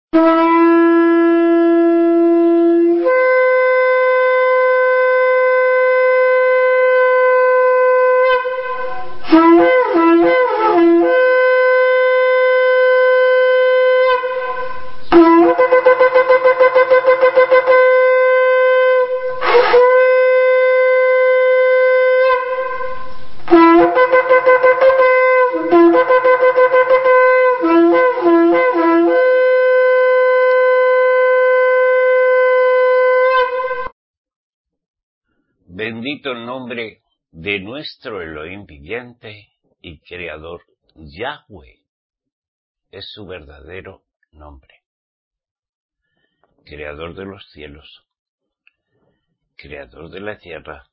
Bendito el nombre de nuestro Elohim viviente y creador. Yahweh es su verdadero nombre. Creador de los cielos, creador de la tierra,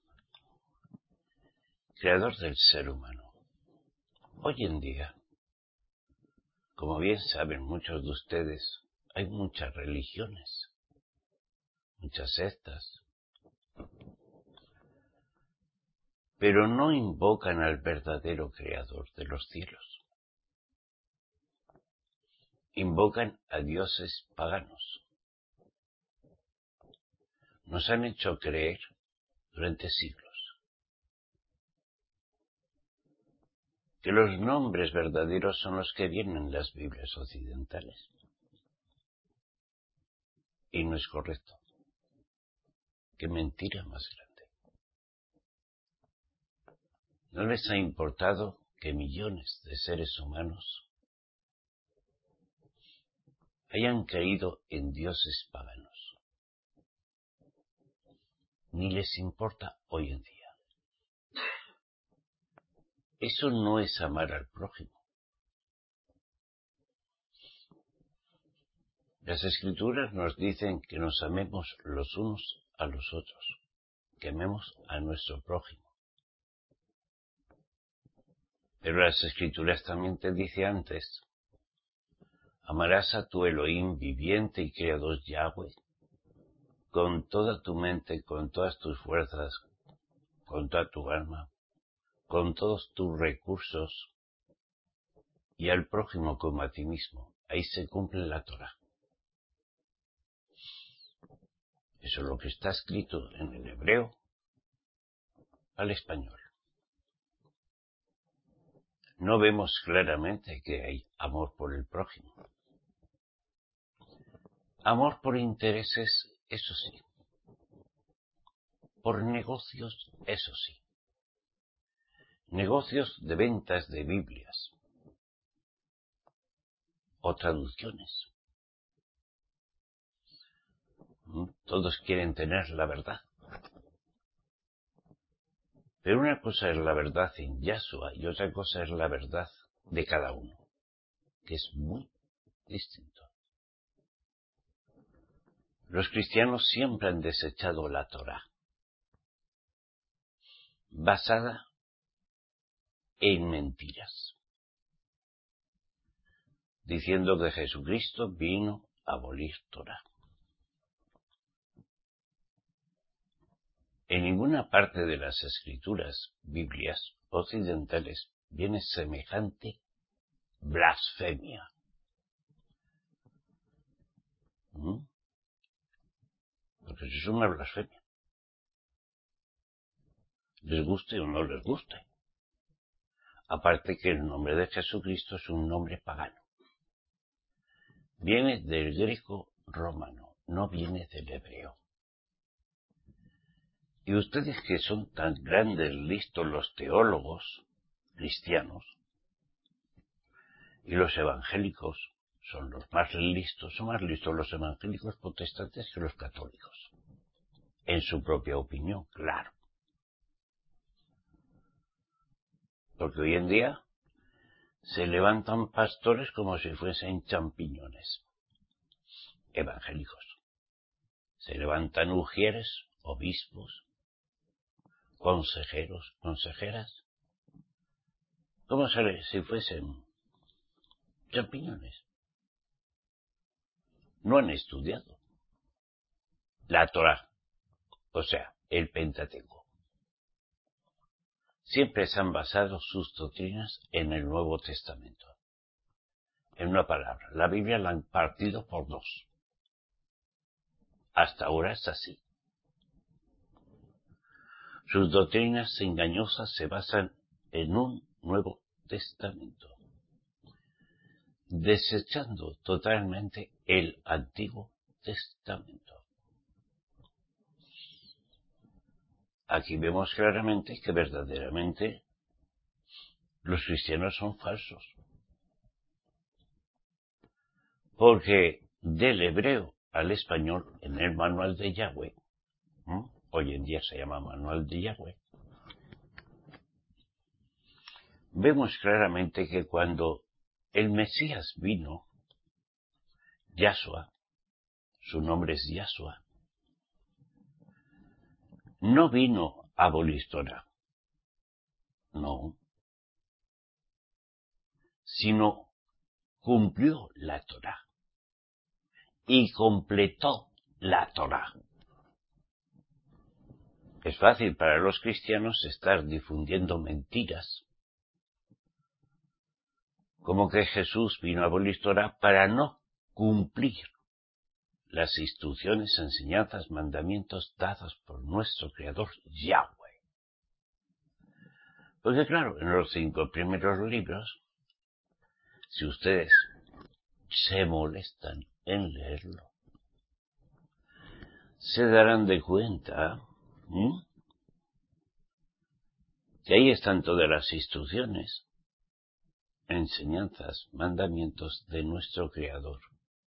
creador del ser humano. Hoy en día, como bien saben muchos de ustedes, hay muchas religiones, muchas sectas, pero no invocan al verdadero creador de los cielos. Invocan a dioses paganos. Nos han hecho creer durante siglos que los nombres verdaderos son los que vienen en las Biblias occidentales. Y no es correcto. Qué mentira más grande. No les ha importado que millones de seres humanos hayan creído en dioses paganos. Ni les importa hoy en día. Eso no es amar al prójimo. Las Escrituras nos dicen que nos amemos los unos a los otros, que amemos a nuestro prójimo. Pero las Escrituras también te dice antes, amarás a tu Elohim viviente y creador Yahweh, con toda tu mente, con todas tus fuerzas, con toda tu alma, con todos tus recursos, y al prójimo como a ti mismo. Ahí se cumple la Torá. Eso es lo que está escrito en el hebreo al español. No vemos claramente que hay amor por el prójimo. Amor por intereses, eso sí. Por negocios, eso sí. Negocios de ventas de Biblias o traducciones. Todos quieren tener la verdad. Pero una cosa es la verdad en Yahshua y otra cosa es la verdad de cada uno, que es muy distinto. Los cristianos siempre han desechado la Torá, basada en mentiras, diciendo que Jesucristo vino a abolir Torá. En ninguna parte de las Escrituras, Biblias occidentales, viene semejante blasfemia. Porque eso es una blasfemia. Les guste o no les guste. Aparte que el nombre de Jesucristo es un nombre pagano. Viene del griego romano, no viene del hebreo. Y ustedes que son tan grandes, listos los teólogos cristianos, y los evangélicos son los más listos, son más listos los evangélicos protestantes que los católicos. En su propia opinión, claro. Porque hoy en día se levantan pastores como si fuesen champiñones. Evangélicos. Se levantan ujieres, obispos, consejeros, consejeras, como si fuesen champiñones. No han estudiado la Torá, o sea, el Pentateuco. Siempre se han basado sus doctrinas en el Nuevo Testamento. En una palabra, la Biblia la han partido por dos. Hasta ahora es así. Sus doctrinas engañosas se basan en un Nuevo Testamento, desechando totalmente el Antiguo Testamento. Aquí vemos claramente que verdaderamente los cristianos son falsos. Porque del hebreo al español, en el manual de Yahweh, hoy en día se llama manual de Yahweh, vemos claramente que cuando el Mesías vino, Yahshua, su nombre es Yahshua, no vino a abolir Torah, no, sino cumplió la Torah y completó la Torah. Es fácil para los cristianos estar difundiendo mentiras, como que Jesús vino a abolir Torah para no cumplir las instrucciones, enseñanzas, mandamientos dados por nuestro Creador Yahweh. Porque claro, en los 5 primeros libros, si ustedes se molestan en leerlo, se darán de cuenta que ahí están todas las instrucciones, enseñanzas, mandamientos de nuestro Creador.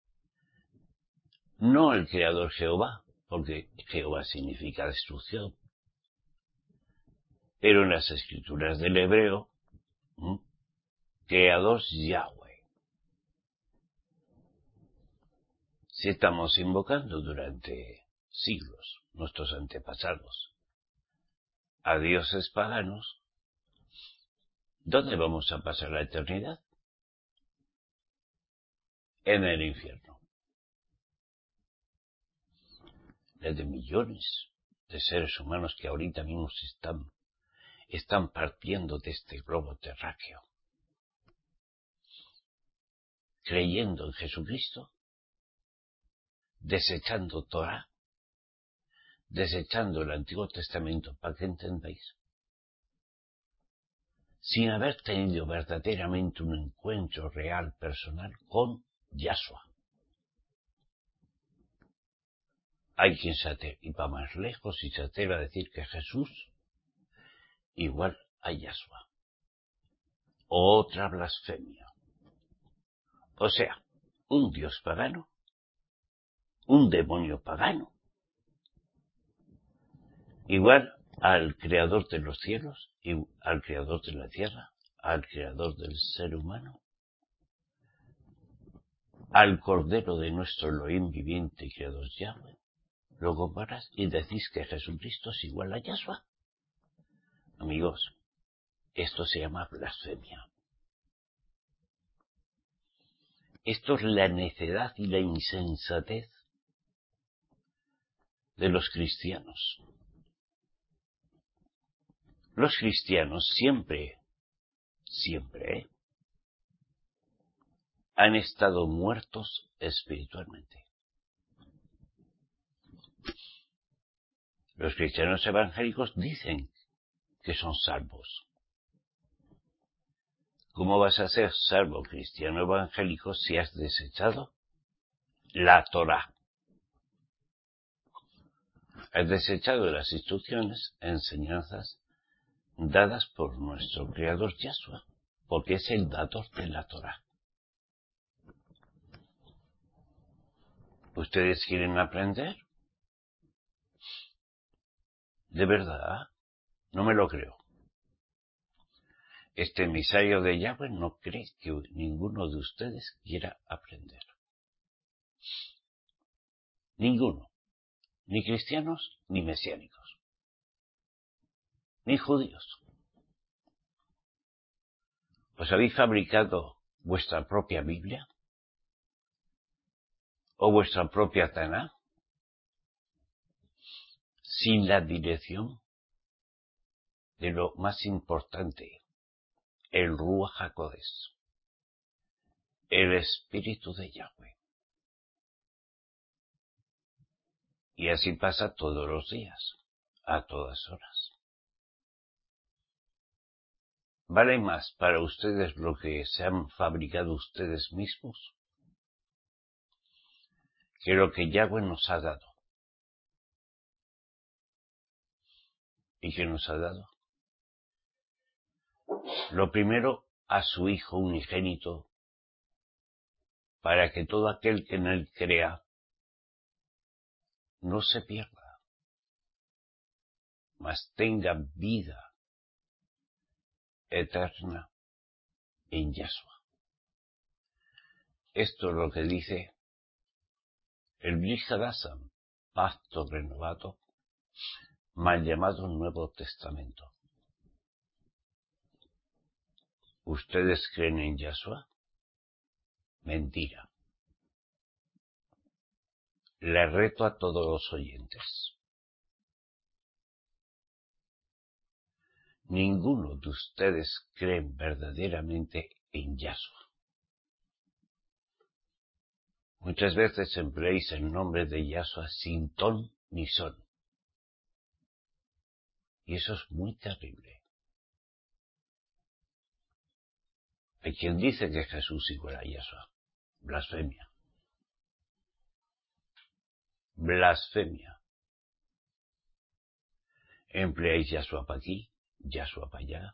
No el Creador Jehová, porque Jehová significa destrucción. Pero en las escrituras del hebreo, Creador Yahweh. Si estamos invocando durante siglos, nuestros antepasados, a dioses paganos, ¿dónde vamos a pasar la eternidad? En el infierno. De millones de seres humanos que ahorita mismo están partiendo de este globo terráqueo, creyendo en Jesucristo, desechando Torah, desechando el Antiguo Testamento, para que entendáis, sin haber tenido verdaderamente un encuentro real, personal, con Yahshua. Hay quien se atreve, y va más lejos, y se atreve a decir que Jesús igual a Yahshua. Otra blasfemia. O sea, un dios pagano, un demonio pagano, igual al creador de los cielos, y al creador de la tierra, al creador del ser humano, al cordero de nuestro Elohim viviente y creador Yahweh. Lo comparas y decís que Jesucristo es igual a Yahshua. Amigos, esto se llama blasfemia. Esto es la necedad y la insensatez de los cristianos. Los cristianos siempre, han estado muertos espiritualmente. Los cristianos evangélicos dicen que son salvos. ¿Cómo vas a ser salvo cristiano evangélico si has desechado la Torah? Has desechado las instrucciones, enseñanzas dadas por nuestro Creador Yahshua, porque es el dador de la Torah. ¿Ustedes quieren aprender? ¿De verdad? No me lo creo. Este emisario de Yahweh no cree que ninguno de ustedes quiera aprender. Ninguno. Ni cristianos, ni mesiánicos. Ni judíos. ¿Os habéis fabricado vuestra propia Biblia? ¿O vuestra propia Taná? Sin la dirección de lo más importante, el Ruach HaKodesh. el Espíritu de Yahweh. Y así pasa todos los días, a todas horas. ¿Vale más para ustedes lo que se han fabricado ustedes mismos que lo que Yahweh nos ha dado? ¿Y qué nos ha dado? Lo primero, a su Hijo unigénito, para que todo aquel que en él crea no se pierda, mas tenga vida eterna en Yahshua. Esto es lo que dice el Brit Hadashah, pacto renovado, mal llamado Nuevo Testamento. ¿Ustedes creen en Yahshua? Mentira. Le reto a todos los oyentes. Ninguno de ustedes cree verdaderamente en Yahshua. Muchas veces empleáis el nombre de Yahshua sin ton ni son. Y eso es muy terrible. Hay quien dice que Jesús igual a Yahshua. Blasfemia. Blasfemia. Empleáis Yahshua para aquí, Yahshua para allá.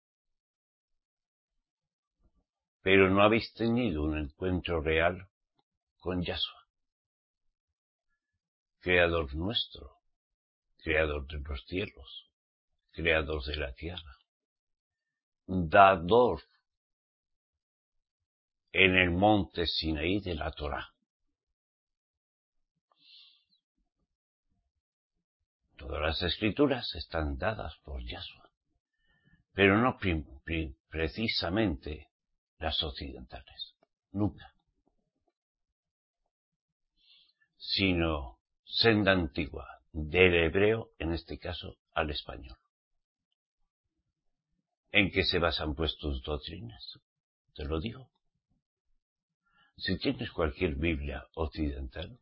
Pero no habéis tenido un encuentro real con Yahshua, Creador nuestro, Creador de los cielos, Creador de la tierra, Dador en el monte Sinaí de la Torá. Todas las escrituras están dadas por Yahshua, pero no precisamente las occidentales, nunca, sino senda antigua, del hebreo, en este caso, al español. ¿En qué se basan pues tus doctrinas? Te lo digo. Si tienes cualquier Biblia occidental,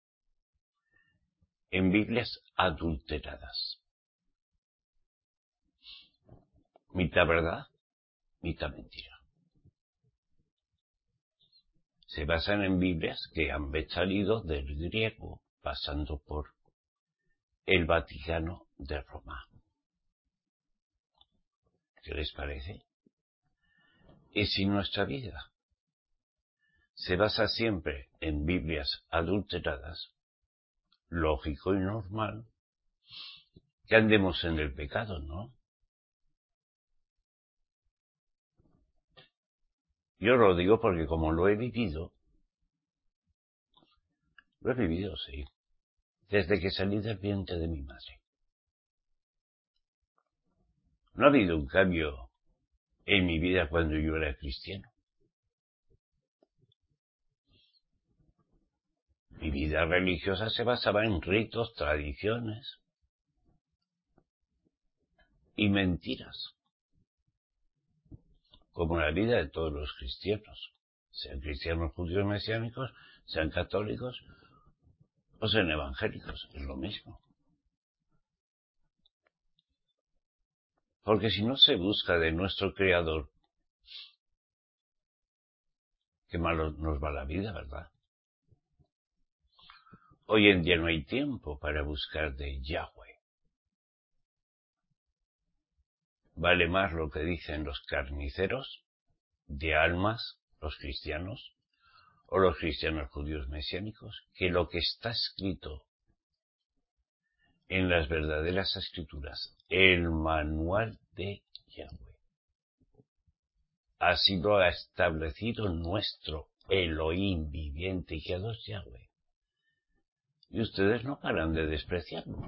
en Biblias adulteradas, mitad verdad, mitad mentira. Se basan en Biblias que han salido del griego, pasando por el Vaticano de Roma. ¿Qué les parece? Y si nuestra vida se basa siempre en Biblias adulteradas, lógico y normal que andemos en el pecado, ¿no? Yo lo digo porque como lo he vivido, sí, desde que salí del vientre de mi madre. No ha habido un cambio en mi vida cuando yo era cristiano. Mi vida religiosa se basaba en ritos, tradiciones y mentiras, como la vida de todos los cristianos, sean cristianos judíos mesiánicos, sean católicos o sean evangélicos, es lo mismo. Porque si no se busca de nuestro Creador, qué malo nos va la vida, ¿verdad? Hoy en día no hay tiempo para buscar de Yahweh. Vale más lo que dicen los carniceros de almas, los cristianos, o los cristianos judíos mesiánicos, que lo que está escrito en las verdaderas escrituras, el manual de Yahweh. Así lo ha establecido nuestro Elohim viviente y creador Yahweh. Y ustedes no paran de despreciarlo.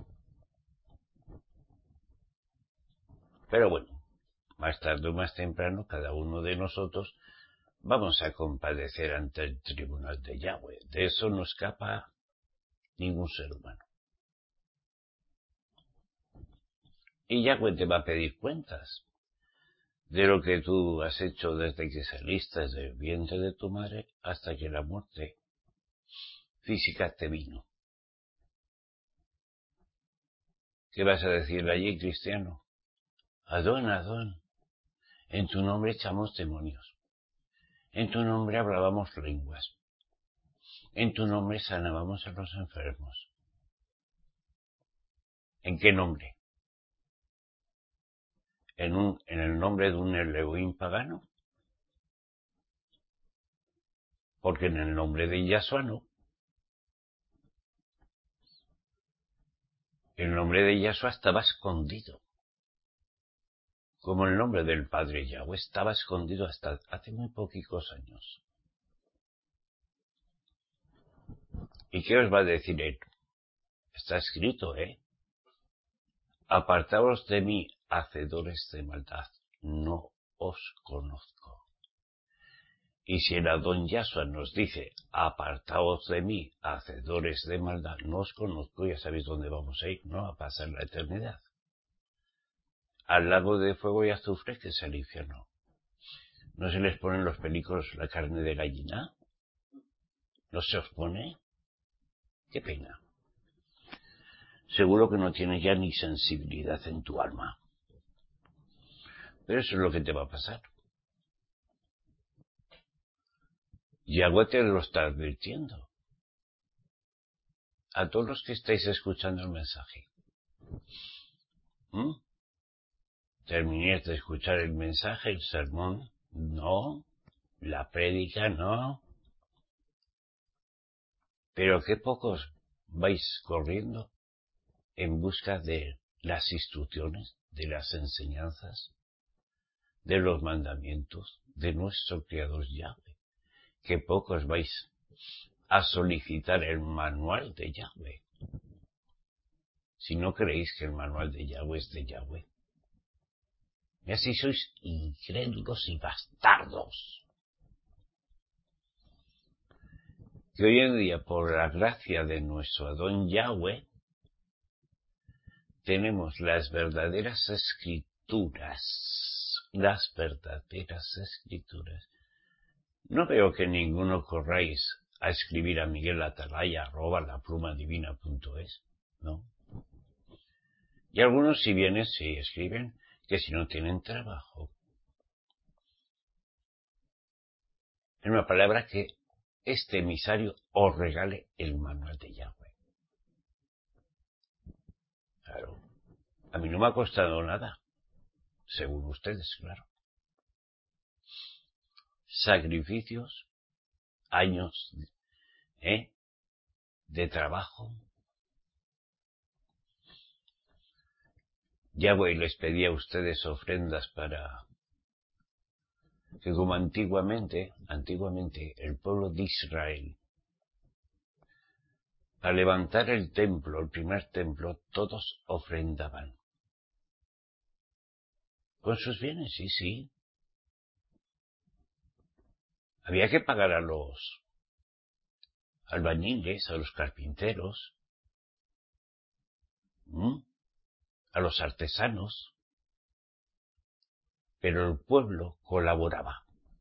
Pero bueno, más tarde o más temprano, cada uno de nosotros vamos a compadecer ante el tribunal de Yahweh. De eso no escapa ningún ser humano. Y Yahweh te va a pedir cuentas. de lo que tú has hecho desde que saliste del vientre de tu madre hasta que la muerte física te vino. ¿Qué vas a decirle allí, cristiano? Adón, Adón, en tu nombre echamos demonios. En tu nombre hablábamos lenguas. En tu nombre sanábamos a los enfermos. ¿En qué nombre? ¿En el nombre de un Elohim pagano? Porque en el nombre de Yahshua no. El nombre de Yahshua estaba escondido. Como el nombre del Padre Yahweh estaba escondido hasta hace muy poquitos años. ¿Y qué os va a decir él? Está escrito, Apartaos de mí, hacedores de maldad, no os conozco. Y si el Adón Yahshua nos dice, apartaos de mí, hacedores de maldad, no os conozco, ya sabéis dónde vamos a ir, ¿no? A pasar la eternidad. Al lago de fuego y azufre, que es el infierno. ¿No se les ponen los pelicos la carne de gallina? ¿No se os pone? Qué pena. Seguro que no tienes ya ni sensibilidad en tu alma. Pero eso es lo que te va a pasar. Yahweh te lo está advirtiendo. A todos los que estáis escuchando el mensaje. Terminéis de escuchar el mensaje, el sermón. No. La prédica, no. Pero qué pocos vais corriendo en busca de las instrucciones, de las enseñanzas, de los mandamientos de nuestro Creador Yahweh. Qué pocos vais a solicitar el manual de Yahweh. Si no creéis que el manual de Yahweh es de Yahweh. Y así sois incrédulos y bastardos. Que hoy en día, por la gracia de nuestro Adón Yahweh, tenemos las verdaderas escrituras. Las verdaderas escrituras. No veo que ninguno corráis a escribir a Miguel Atalaya @laplumadivina.es, ¿no? Y algunos, si vienen, sí escriben, que si no tienen trabajo. En una palabra, que este emisario os regale el manual de Yahweh. Claro. A mí no me ha costado nada. Según ustedes, claro. Sacrificios, años, de trabajo. Yahweh les pedía a ustedes ofrendas para que, como antiguamente el pueblo de Israel, al levantar el templo, el primer templo, todos ofrendaban. Con sus bienes, sí. Había que pagar a los albañiles, a los carpinteros, a los artesanos, pero el pueblo colaboraba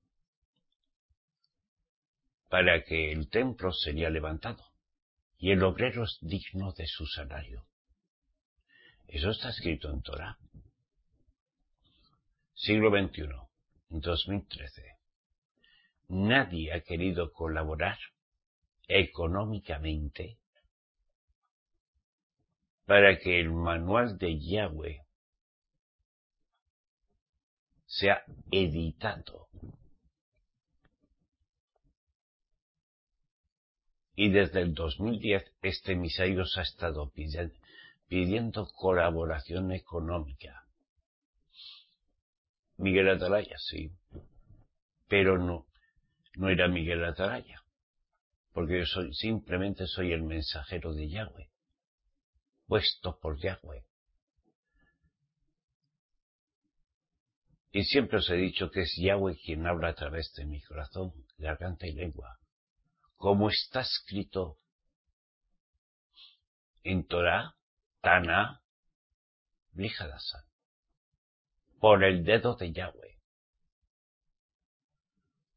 para que el templo sería levantado y el obrero es digno de su salario. Eso está escrito en Torá. Siglo XXI, 2013. Nadie ha querido colaborar económicamente para que el manual de Yahweh sea editado. Y desde el 2010 este emisario se ha estado pidiendo colaboración económica. Miguel Atalaya, sí. Pero no era Miguel Atalaya. Porque yo simplemente soy el mensajero de Yahweh. Puesto por Yahweh. Y siempre os he dicho que es Yahweh quien habla a través de mi corazón, garganta y lengua. Como está escrito en Torá, Taná, Bli Hadashah, por el dedo de Yahweh.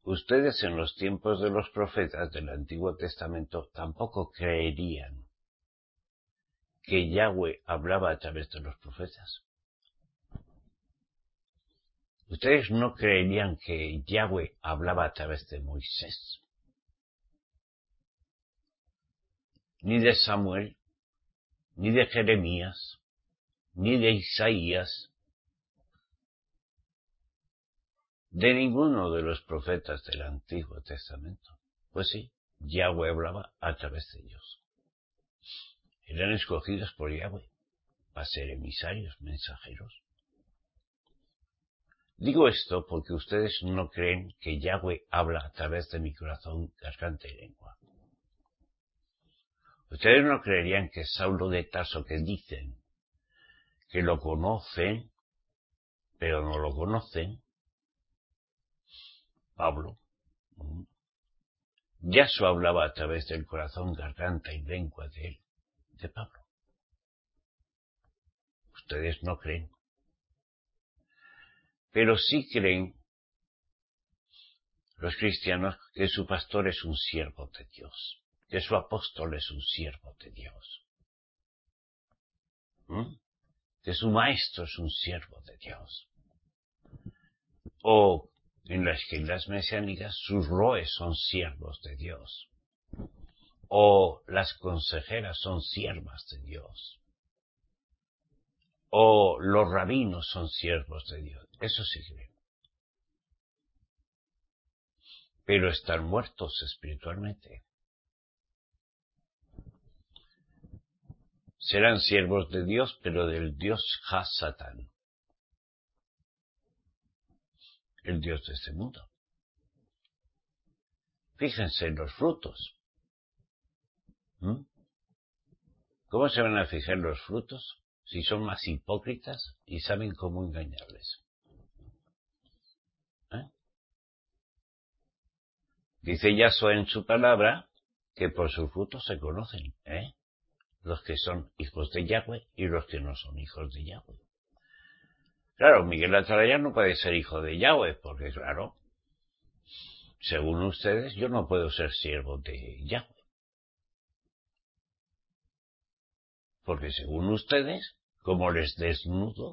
ustedes en los tiempos de los profetas del Antiguo Testamento tampoco creerían que Yahweh hablaba a través de los profetas. Ustedes no creerían que Yahweh hablaba a través de Moisés, ni de Samuel, ni de Jeremías, ni de Isaías, de ninguno de los profetas del Antiguo Testamento. Pues sí, Yahweh hablaba a través de ellos. Eran escogidos por Yahweh para ser emisarios, mensajeros. Digo esto porque ustedes no creen que Yahweh habla a través de mi corazón, garganta y lengua. Ustedes no creerían que Saulo de Tarso, que dicen que lo conocen, pero no lo conocen, Pablo, Yahshua hablaba a través del corazón, garganta y lengua de él, de Pablo. Ustedes no creen. Pero sí creen los cristianos que su pastor es un siervo de Dios, que su apóstol es un siervo de Dios, que su maestro es un siervo de Dios. O en las escrituras mesiánicas sus roes son siervos de Dios. O las consejeras son siervas de Dios. O los rabinos son siervos de Dios. Eso sí creen. Pero están muertos espiritualmente. Serán siervos de Dios, pero del Dios Ha-Satán, el Dios de este mundo. Fíjense en los frutos. ¿Cómo se van a fijar los frutos si son más hipócritas y saben cómo engañarles? Dice Yahshua en su palabra que por sus frutos se conocen, los que son hijos de Yahweh y los que no son hijos de Yahweh. Claro, Miguel Atalaya no puede ser hijo de Yahweh, porque claro, según ustedes, yo no puedo ser siervo de Yahweh. Porque según ustedes, como les desnudo,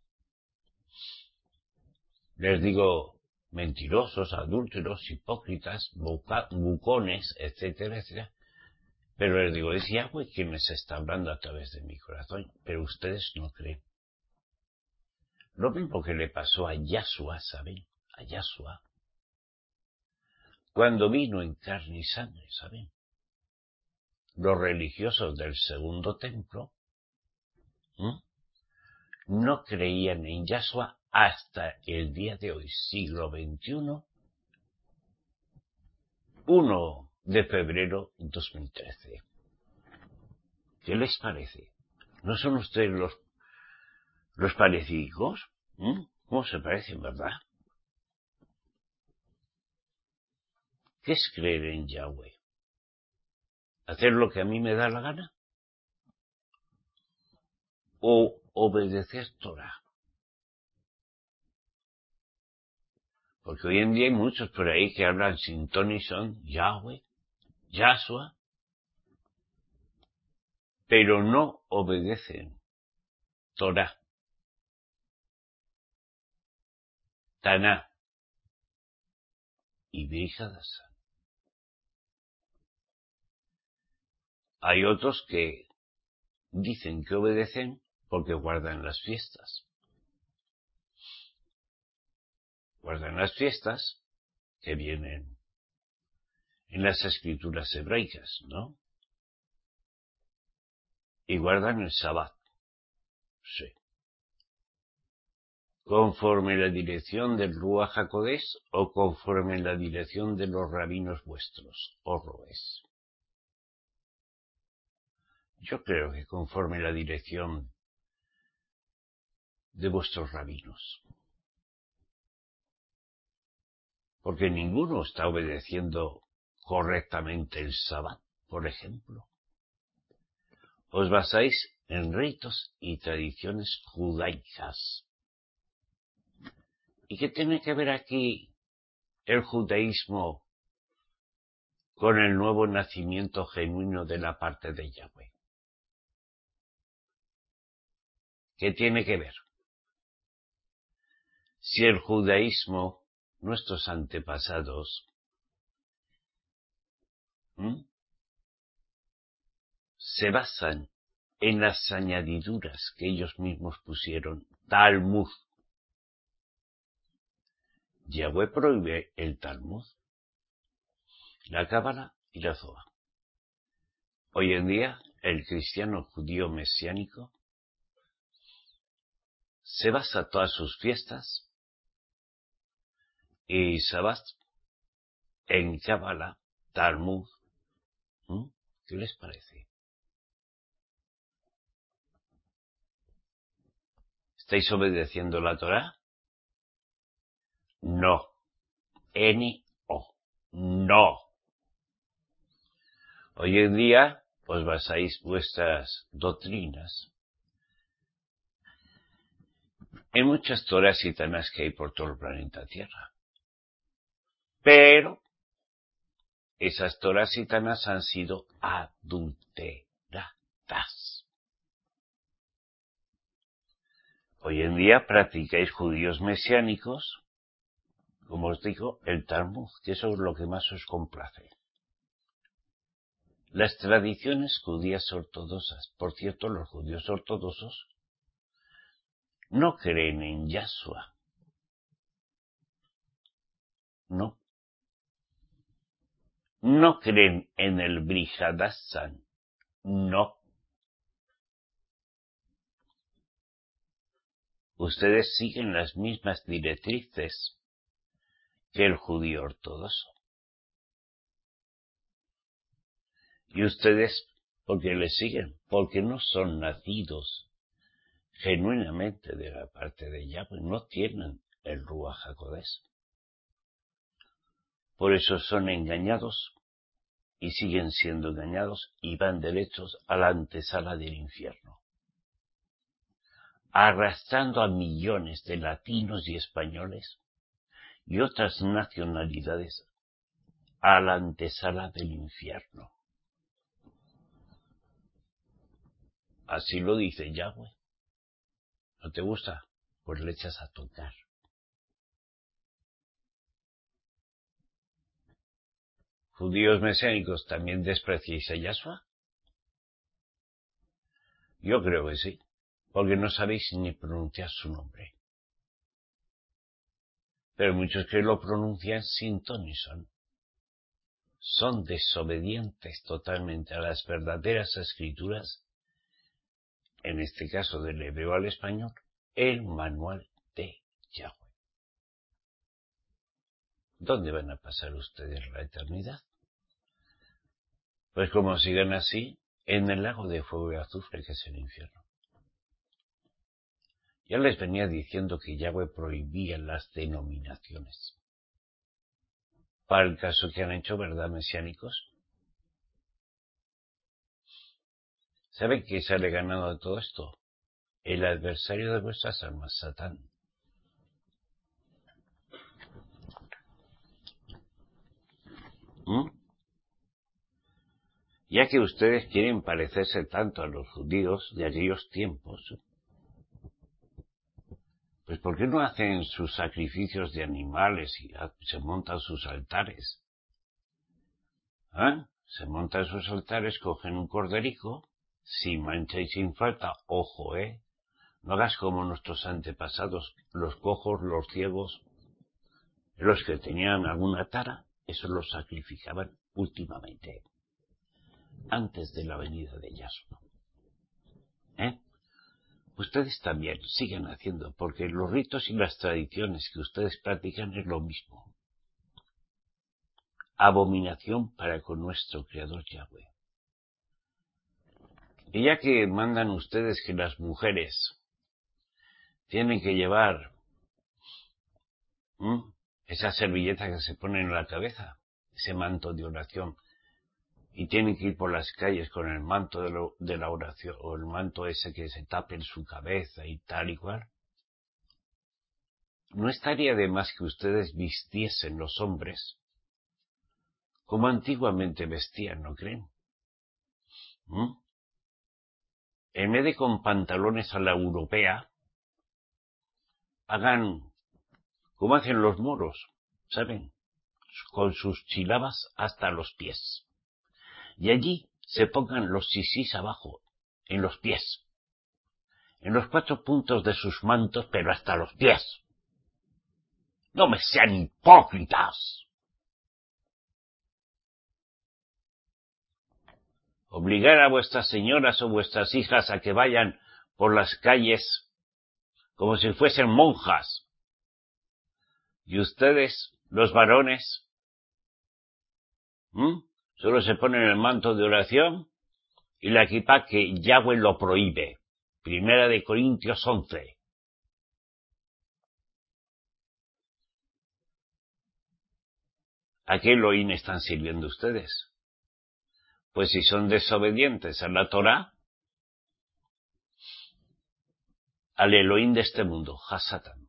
les digo mentirosos, adúlteros, hipócritas, bucones, etcétera, etcétera. Pero les digo, es Yahweh quien les está hablando a través de mi corazón, pero ustedes no creen. Lo mismo que le pasó a Yahshua, ¿saben? A Yahshua. Cuando vino en carne y sangre, ¿saben? Los religiosos del segundo templo no creían en Yahshua hasta el día de hoy, siglo XXI, 1 de febrero de 2013. ¿Qué les parece? ¿No son ustedes los parecicos? ¿Cómo se parecen, verdad? ¿Qué es creer en Yahweh? ¿Hacer lo que a mí me da la gana? ¿O obedecer Torah? Porque hoy en día hay muchos por ahí que hablan sin ton y son, Yahweh, Yahshua, pero no obedecen Torah, Taná y Brihadas. Hay otros que dicen que obedecen porque guardan las fiestas. Guardan las fiestas que vienen en las escrituras hebraicas, ¿no? Y guardan el Sabbat. Sí. ¿Conforme la dirección del Ruach HaKodesh o conforme la dirección de los rabinos vuestros, o roes? Yo creo que conforme la dirección de vuestros rabinos. Porque ninguno está obedeciendo correctamente el Sabbat, por ejemplo. Os basáis en ritos y tradiciones judaicas. ¿Y qué tiene que ver aquí el judaísmo con el nuevo nacimiento genuino de la parte de Yahweh? ¿Qué tiene que ver? Si el judaísmo, nuestros antepasados, se basan en las añadiduras que ellos mismos pusieron, Talmud. Yahweh prohíbe el Talmud, la Cábala y la Zohar. Hoy en día, el cristiano judío mesiánico se basa todas sus fiestas y Sabbat en Cábala, Talmud. ¿Qué les parece? ¿Estáis obedeciendo la Torá? No. N-O. No. Hoy en día, os basáis vuestras doctrinas en muchas Toras y Tanás que hay por todo el planeta Tierra. Pero esas Toras y Tanás han sido adulteradas. Hoy en día practicáis judíos mesiánicos, como os digo, el Talmud, que eso es lo que más os complace. Las tradiciones judías ortodoxas, por cierto, los judíos ortodoxos no creen en Yahshua. No. No creen en el Brit Hadashah. No. Ustedes siguen las mismas directrices que el judío ortodoxo. Y ustedes, ¿por qué le siguen? Porque no son nacidos genuinamente de la parte de Yahweh, no tienen el Ruach HaKodesh. Por eso son engañados y siguen siendo engañados y van derechos a la antesala del infierno, arrastrando a millones de latinos y españoles y otras nacionalidades a la antesala del infierno. Así lo dice Yahweh. ¿No te gusta? Pues le echas a tocar. ¿Judíos mesiánicos también despreciáis a Yahshua? Yo creo que sí, porque no sabéis ni pronunciar su nombre. Pero muchos que lo pronuncian sin ton ni son. Son desobedientes totalmente a las verdaderas escrituras, en este caso del hebreo al español, el manual de Yahweh. ¿Dónde van a pasar ustedes la eternidad? Pues como sigan así, en el lago de fuego y azufre que es el infierno. Ya les venía diciendo que Yahweh prohibía las denominaciones. Para el caso que han hecho, ¿verdad, mesiánicos? ¿Saben qué sale ganado de todo esto? El adversario de vuestras almas, Satán. Ya que ustedes quieren parecerse tanto a los judíos de aquellos tiempos, pues ¿por qué no hacen sus sacrificios de animales y se montan sus altares? Se montan sus altares, cogen un corderico, sin mancha y sin falta, ojo, no hagas como nuestros antepasados, los cojos, los ciegos, los que tenían alguna tara, eso los sacrificaban últimamente, antes de la venida de Yahshua. Ustedes también sigan haciendo, porque los ritos y las tradiciones que ustedes practican es lo mismo. Abominación para con nuestro Creador Yahweh. Y ya que mandan ustedes que las mujeres tienen que llevar esa servilleta que se pone en la cabeza, ese manto de oración, y tienen que ir por las calles con el manto de la oración, o el manto ese que se tape en su cabeza y tal y cual, no estaría de más que ustedes vistiesen los hombres como antiguamente vestían, ¿no creen? En vez de con pantalones a la europea, hagan como hacen los moros, ¿saben? Con sus chilabas hasta los pies. Y allí se pongan los sisís abajo, en los pies, en los 4 puntos de sus mantos, pero hasta los pies. ¡No me sean hipócritas! Obligar a vuestras señoras o vuestras hijas a que vayan por las calles como si fuesen monjas. Y ustedes, los varones, solo se ponen el manto de oración y la kipá, que Yahweh lo prohíbe. 1 Corintios 11. ¿A qué Elohim están sirviendo ustedes? Pues si son desobedientes a la Torá, al Elohim de este mundo, Hasatán.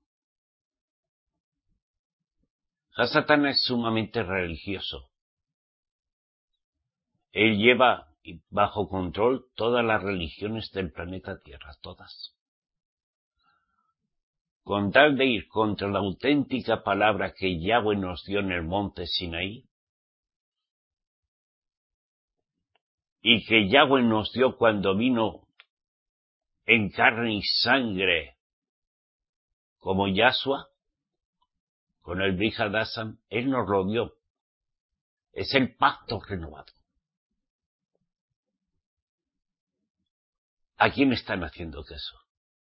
Hasatán es sumamente religioso. Él lleva bajo control todas las religiones del planeta Tierra, todas. Con tal de ir contra la auténtica palabra que Yahweh nos dio en el monte Sinaí, y que Yahweh nos dio cuando vino en carne y sangre como Yahshua, con el Brit Hadashah, Él nos lo dio. Es el pacto renovado. ¿A quién están haciendo caso?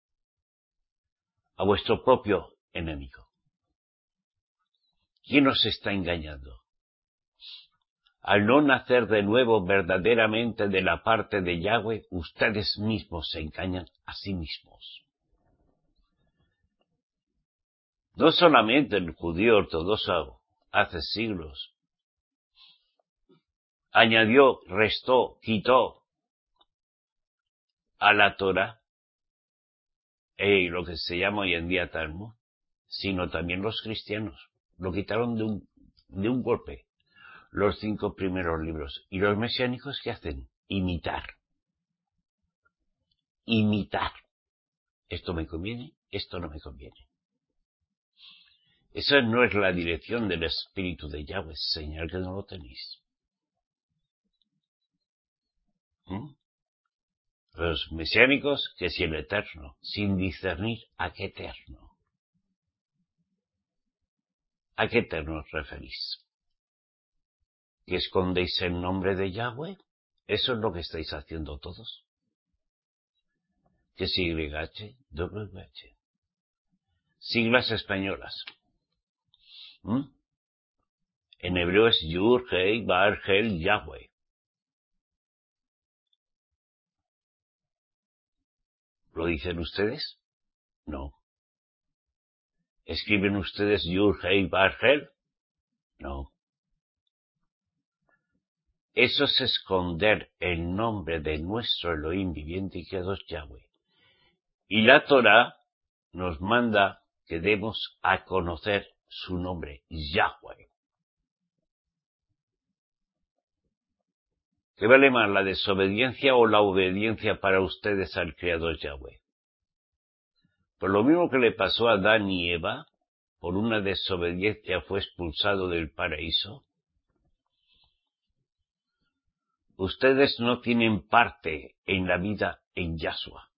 A vuestro propio enemigo. ¿Quién os está engañando? Al no nacer de nuevo verdaderamente de la parte de Yahweh, ustedes mismos se engañan a sí mismos. No solamente el judío ortodoxo hace siglos añadió, restó, quitó a la Torah, lo que se llama hoy en día Talmud, sino también los cristianos. Lo quitaron de un golpe, los 5 primeros libros. ¿Y los mesiánicos qué hacen? Imitar. Esto me conviene, esto no me conviene. Esa no es la dirección del Espíritu de Yahweh, señal que no lo tenéis. Los mesiánicos, que si el eterno, sin discernir a qué eterno. ¿A qué eterno os referís? ¿Que escondéis el nombre de Yahweh? Eso es lo que estáis haciendo todos. ¿Que es YH, WH? Siglas españolas. En hebreo es Yud, Hei, Bar, Hel, Yahweh. ¿Lo dicen ustedes? No. ¿Escriben ustedes Yud, Hei, Bar, Hel? No. Eso es esconder el nombre de nuestro Elohim viviente y creador Yahweh. Y la Torah nos manda que demos a conocer su nombre, Yahweh. ¿Qué vale más, la desobediencia o la obediencia para ustedes al creador Yahweh? Por lo mismo que le pasó a Adán y Eva, por una desobediencia fue expulsado del paraíso. Ustedes no tienen parte en la vida en Yahshua.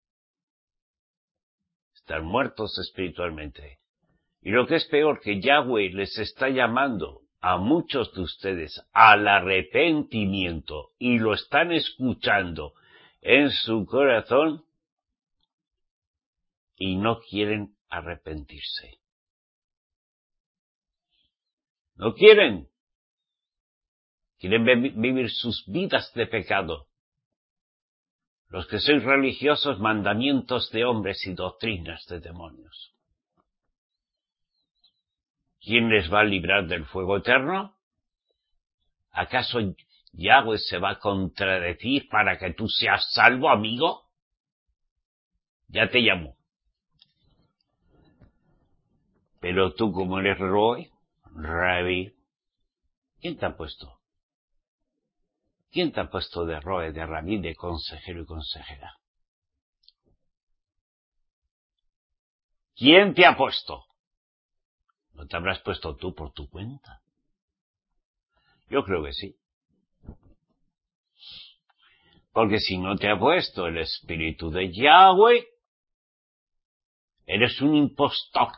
Están muertos espiritualmente. Y lo que es peor, que Yahweh les está llamando a muchos de ustedes al arrepentimiento y lo están escuchando en su corazón y no quieren arrepentirse. No quieren. Quieren vivir sus vidas de pecado. Los que sois religiosos, mandamientos de hombres y doctrinas de demonios. ¿Quién les va a librar del fuego eterno? ¿Acaso Yahweh se va a contradecir para que tú seas salvo, amigo? Ya te llamo. Pero tú, como eres Rabí, ¿quién te ha puesto? ¿Quién te ha puesto de Roe, de Rabí, de consejero y consejera? ¿Quién te ha puesto? ¿No te habrás puesto tú por tu cuenta? Yo creo que sí. Porque si no te ha puesto el espíritu de Yahweh, eres un impostor.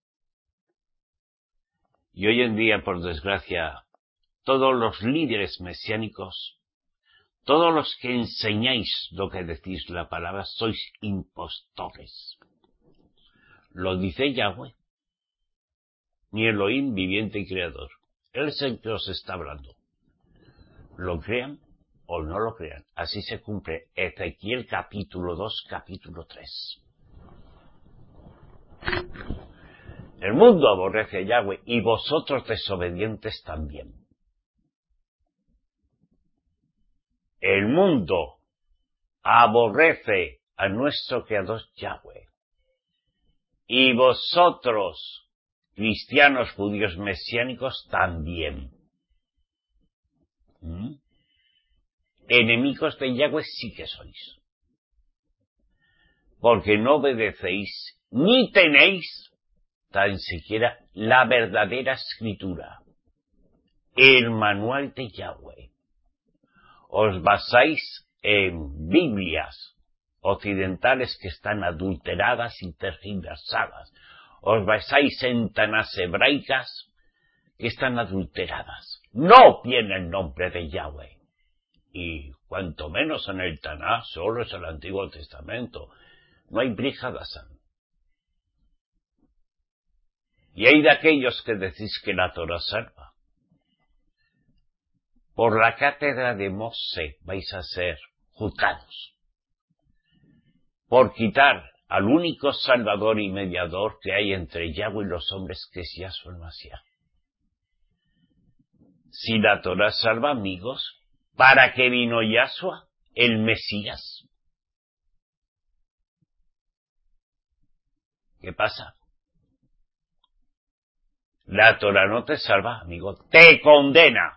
Y hoy en día, por desgracia, todos los líderes mesiánicos, todos los que enseñáis lo que decís la palabra, sois impostores. Lo dice Yahweh, mi Elohim viviente y creador. Él es el que os está hablando. Lo crean o no lo crean. Así se cumple Ezequiel capítulo 2, capítulo 3. El mundo aborrece a Yahweh y vosotros desobedientes también. El mundo aborrece a nuestro creador Yahweh. Y vosotros, cristianos, judíos, mesiánicos, también. Enemigos de Yahweh sí que sois. Porque no obedecéis ni tenéis tan siquiera la verdadera escritura, el manual de Yahweh. Os basáis en Biblias occidentales que están adulteradas y tergiversadas. Os basáis en Tanás hebraicas que están adulteradas. No viene el nombre de Yahweh. Y cuanto menos en el Tanás, solo es el Antiguo Testamento. No hay Brit Hadashah. Y hay de aquellos que decís que la Torah salva. Por la cátedra de Moshe vais a ser juzgados. Por quitar al único salvador y mediador que hay entre Yahweh y los hombres, que es Yahshua el Mashiach. Si la Torah salva, amigos, ¿para qué vino Yahshua, el Mesías? ¿Qué pasa? La Torah no te salva, amigo, te condena.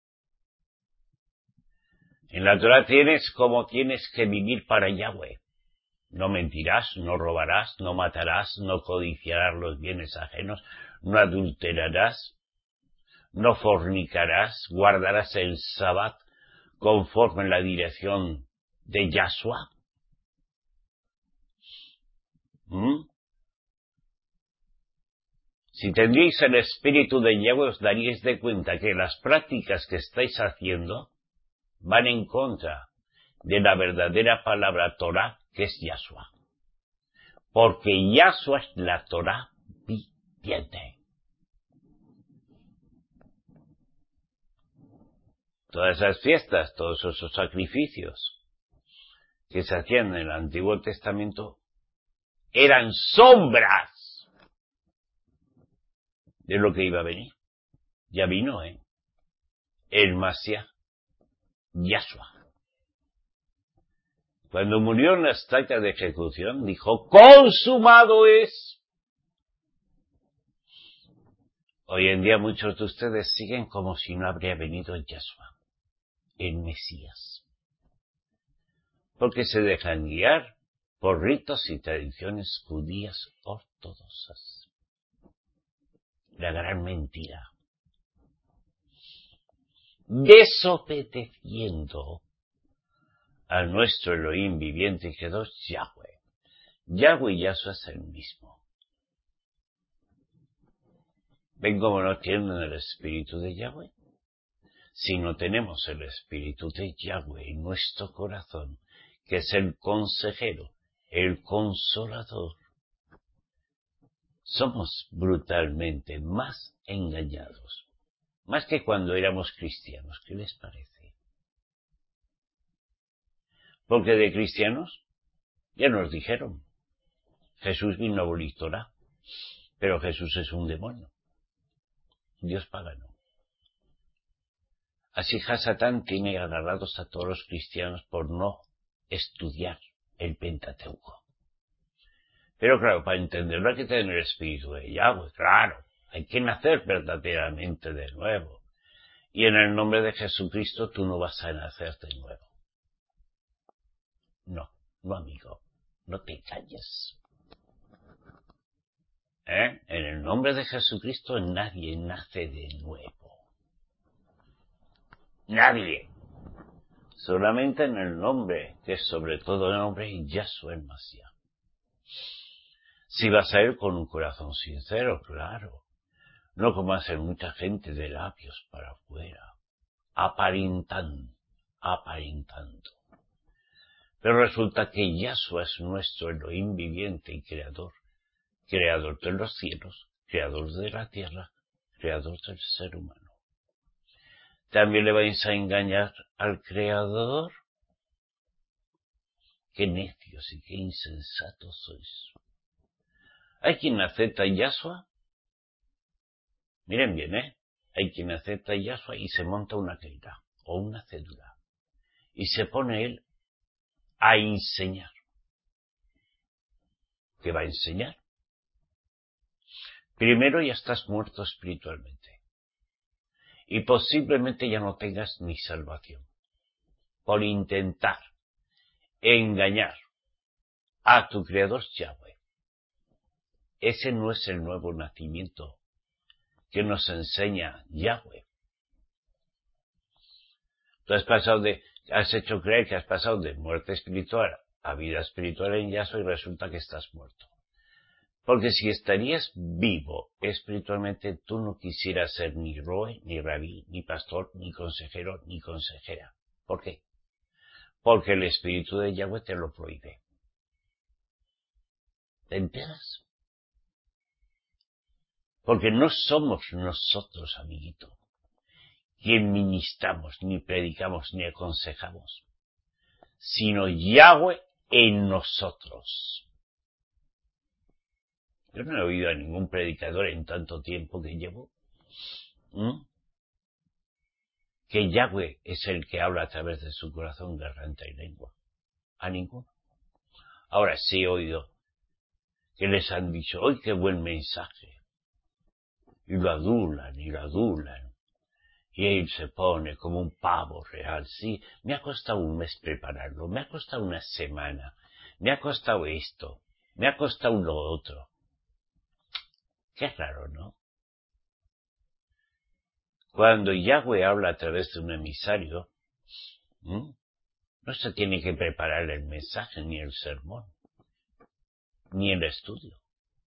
En la Torah tienes cómo tienes que vivir para Yahweh. No mentirás, no robarás, no matarás, no codiciarás los bienes ajenos, no adulterarás, no fornicarás, guardarás el Sabbat conforme en la dirección de Yahshua. Si tendríais el espíritu de Yahweh, os daríais de cuenta que las prácticas que estáis haciendo van en contra de la verdadera palabra Torah, que es Yahshua. Porque Yahshua es la Torah viviente. Todas esas fiestas, todos esos sacrificios que se hacían en el Antiguo Testamento eran sombras de lo que iba a venir. Ya vino, el Mashiach, Yahshua. Cuando murió en la estaca de ejecución, dijo, consumado es. Hoy en día muchos de ustedes siguen como si no habría venido Yahshua, el Mesías. Porque se dejan guiar por ritos y tradiciones judías ortodoxas. La gran mentira. Desobedeciendo a nuestro Elohim viviente y creador Yahweh. Yahweh y Yahshua es el mismo. ¿Ven cómo no tienen el espíritu de Yahweh? Si no tenemos el espíritu de Yahweh en nuestro corazón, que es el consejero, el consolador, somos brutalmente más engañados, más que cuando éramos cristianos. ¿Qué les parece? Porque de cristianos ya nos dijeron, Jesús vino a abolir Torah, pero Jesús es un demonio, Dios pagano. Así Hasatán tiene agarrados a todos los cristianos por no estudiar el Pentateuco. Pero claro, para entenderlo hay que tener el espíritu de Yahweh, claro. Hay que nacer verdaderamente de nuevo. Y en el nombre de Jesucristo tú no vas a nacer de nuevo. No, no amigo, no te calles. En el nombre de Jesucristo nadie nace de nuevo. Nadie. Solamente en el nombre, que es sobre todo el nombre, Yahshua el Mashiach. Si vas a ir con un corazón sincero, claro. No como hace mucha gente de labios para afuera. Aparentando. Pero resulta que Yahshua es nuestro Elohim viviente y creador. Creador de los cielos, creador de la tierra, creador del ser humano. ¿También le vais a engañar al creador? Qué necios y qué insensatos sois. Hay quien acepta a Yahshua. Miren bien, hay quien acepta a Yahshua y se monta una keila o una cédula. Y se pone él a enseñar. ¿Qué va a enseñar? Primero ya estás muerto espiritualmente. Y posiblemente ya no tengas ni salvación. Por intentar engañar a tu creador Yahweh. Ese no es el nuevo nacimiento que nos enseña Yahweh. Tú has hecho creer que has pasado de muerte espiritual a vida espiritual en Yahshua y resulta que estás muerto. Porque si estarías vivo espiritualmente, tú no quisieras ser ni roe, ni rabí, ni pastor, ni consejero, ni consejera. ¿Por qué? Porque el espíritu de Yahweh te lo prohíbe. ¿Te enteras? Porque no somos nosotros, amiguito, quien ministramos, ni predicamos, ni aconsejamos, sino Yahweh en nosotros. Yo no he oído a ningún predicador en tanto tiempo que llevo, que Yahweh es el que habla a través de su corazón, garganta y lengua. A ninguno. Ahora sí he oído que les han dicho, ¡ay, qué buen mensaje! Y lo adulan, y lo adulan. Y él se pone como un pavo real. Sí, me ha costado un mes prepararlo, me ha costado una semana, me ha costado esto, me ha costado lo otro. Qué raro, ¿no? Cuando Yahweh habla a través de un emisario, no se tiene que preparar el mensaje, ni el sermón, ni el estudio.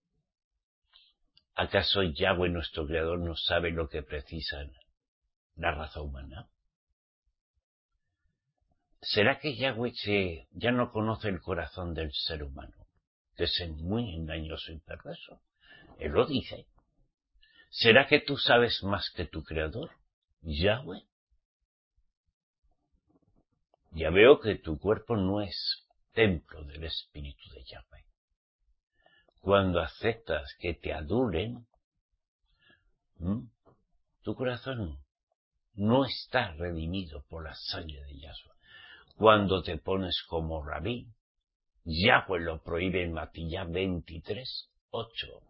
¿Acaso Yahweh, nuestro Creador, no sabe lo que precisa la raza humana? ¿Será que Yahweh ya no conoce el corazón del ser humano, que es muy engañoso y perverso? Él lo dice. ¿Será que tú sabes más que tu Creador, Yahweh? Ya veo que tu cuerpo no es templo del Espíritu de Yahweh. Cuando aceptas que te adulen, tu corazón no está redimido por la sangre de Yahshua. Cuando te pones como rabí, Yahweh lo prohíbe en Matías 23:8.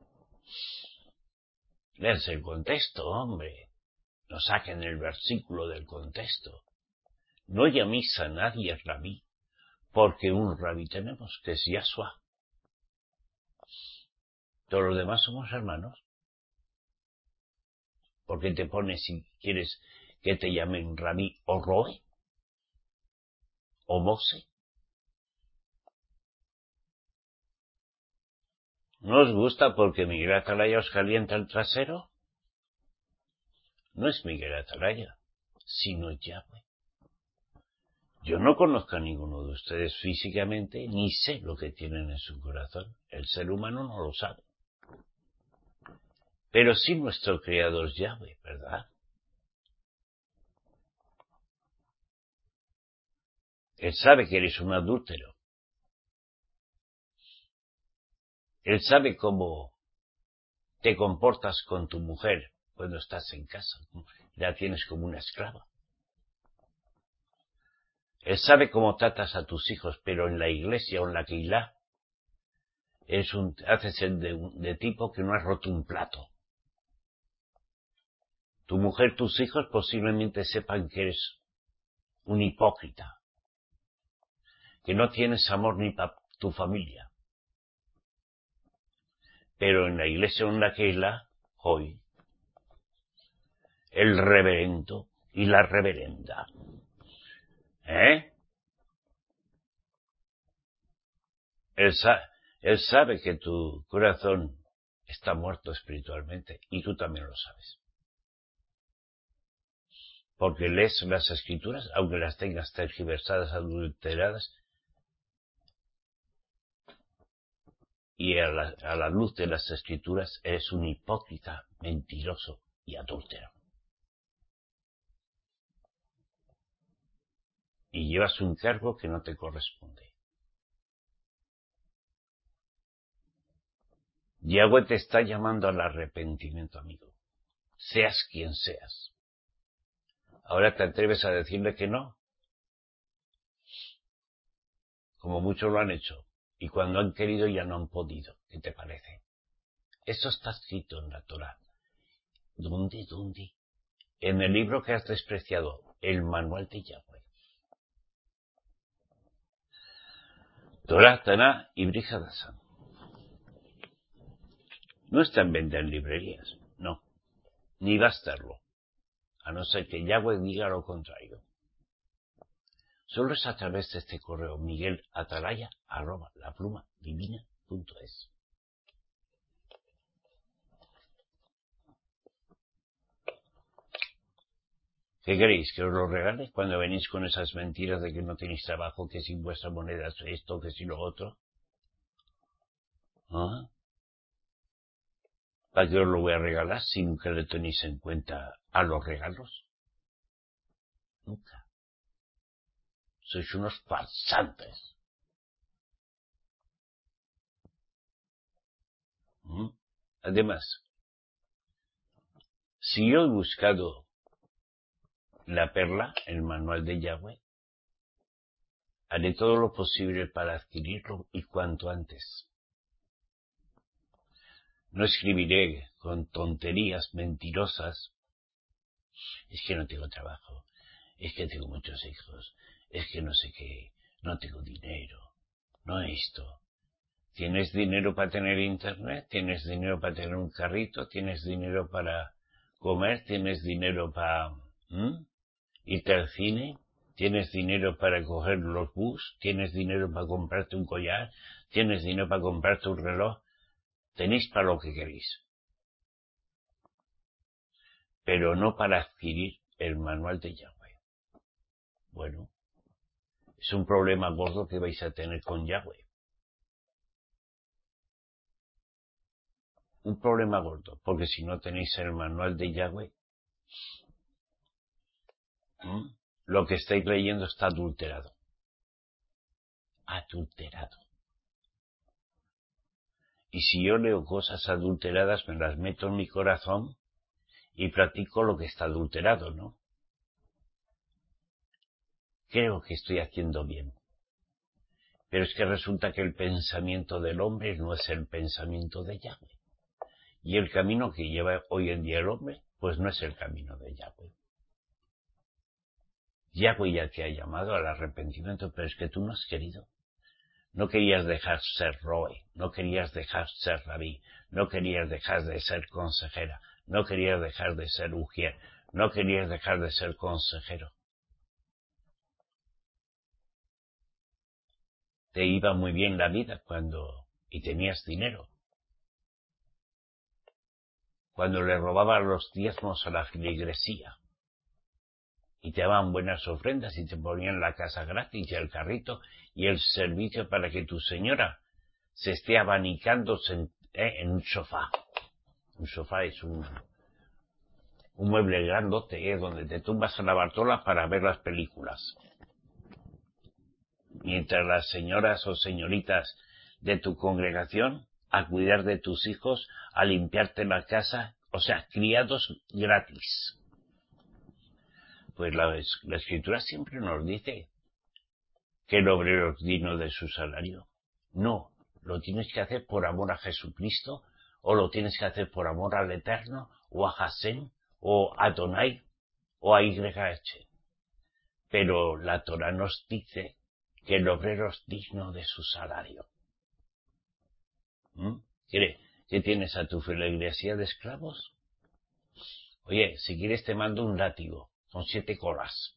Lees el contexto, hombre. No saquen el versículo del contexto. No llaméis a nadie rabí, porque un rabí tenemos, que es Yahshua. Todos los demás somos hermanos. ¿Por qué te pones si quieres que te llamen rabí o roe? ¿O mose? ¿No os gusta porque Miguel Atalaya os calienta el trasero? No es Miguel Atalaya, sino Yahweh. Yo no conozco a ninguno de ustedes físicamente, ni sé lo que tienen en su corazón. El ser humano no lo sabe. Pero sí nuestro Creador Yahweh, ¿verdad? Él sabe que eres un adúltero. Él sabe cómo te comportas con tu mujer cuando estás en casa. La tienes como una esclava. Él sabe cómo tratas a tus hijos, pero en la iglesia o en la Keilah, haces el de tipo que no has roto un plato. Tu mujer, tus hijos posiblemente sepan que eres un hipócrita, que no tienes amor ni para tu familia. Pero en la iglesia en la que hoy, el reverendo y la reverenda, Él sabe que tu corazón está muerto espiritualmente y tú también lo sabes. Porque lees las escrituras, aunque las tengas tergiversadas, adulteradas, y a la luz de las escrituras eres un hipócrita, mentiroso y adúltero. Y llevas un cargo que no te corresponde. Yahweh te está llamando al arrepentimiento, amigo. Seas quien seas. ¿Ahora te atreves a decirle que no? Como muchos lo han hecho. Y cuando han querido ya no han podido. ¿Qué te parece? Eso está escrito en la Torá. ¿Dónde? En el libro que has despreciado, el manual de Yahweh. Torá, Taná y Brit Hadashah. No está en venta en librerías, no. Ni va a estarlo. A no ser que Yahweh diga lo contrario. Solo es a través de este correo miguelatalaya@laplumadiVina.es. ¿Qué queréis? ¿Que os lo regale cuando venís con esas mentiras de que no tenéis trabajo, que sin vuestra moneda es esto, que si lo otro? ¿Ah? ¿Para qué os lo voy a regalar si nunca le tenéis en cuenta a los regalos? Nunca. Sois unos farsantes. Además, si yo he buscado la perla, el manual de Yahweh, haré todo lo posible para adquirirlo y cuanto antes. No escribiré con tonterías mentirosas. Es que no tengo trabajo, es que tengo muchos hijos, es que no sé qué, no tengo dinero, no esto. ¿Tienes dinero para tener internet? ¿Tienes dinero para tener un carrito? ¿Tienes dinero para comer? ¿Tienes dinero para irte al cine? ¿Tienes dinero para coger los bus? ¿Tienes dinero para comprarte un collar? ¿Tienes dinero para comprarte un reloj? Tenéis para lo que queréis. Pero no para adquirir el manual de Yahweh. Bueno, es un problema gordo que vais a tener con Yahweh. Un problema gordo, porque si no tenéis el manual de Yahweh, lo que estáis leyendo está adulterado. Adulterado. Y si yo leo cosas adulteradas, me las meto en mi corazón y practico lo que está adulterado, ¿no? Creo que estoy haciendo bien. Pero es que resulta que el pensamiento del hombre no es el pensamiento de Yahweh. Y el camino que lleva hoy en día el hombre, pues no es el camino de Yahweh. Yahweh ya te ha llamado al arrepentimiento, pero es que tú no has querido. No querías dejar ser Roe, no querías dejar ser Rabí, no querías dejar de ser consejera, no querías dejar de ser ujier, no querías dejar de ser consejero. Te iba muy bien la vida y tenías dinero. Cuando le robabas los diezmos a la feligresía y te daban buenas ofrendas y te ponían la casa gratis y el carrito y el servicio para que tu señora se esté abanicando en un sofá. Un sofá es un mueble grandote, donde te tumbas a la bartola para ver las películas. Mientras las señoras o señoritas de tu congregación a cuidar de tus hijos, a limpiarte la casa, o sea, criados gratis. Pues la Escritura siempre nos dice que el obrero es digno de su salario. No, ¿Lo tienes que hacer por amor a Jesucristo? ¿O lo tienes que hacer por amor al Eterno? ¿O a Hashem? ¿O a Adonai? ¿O a YH? Pero la Torá nos dice que el obrero es digno de su salario. ¿Qué tienes a tu feligresía de esclavos? Oye, si quieres te mando un látigo con 7 colas.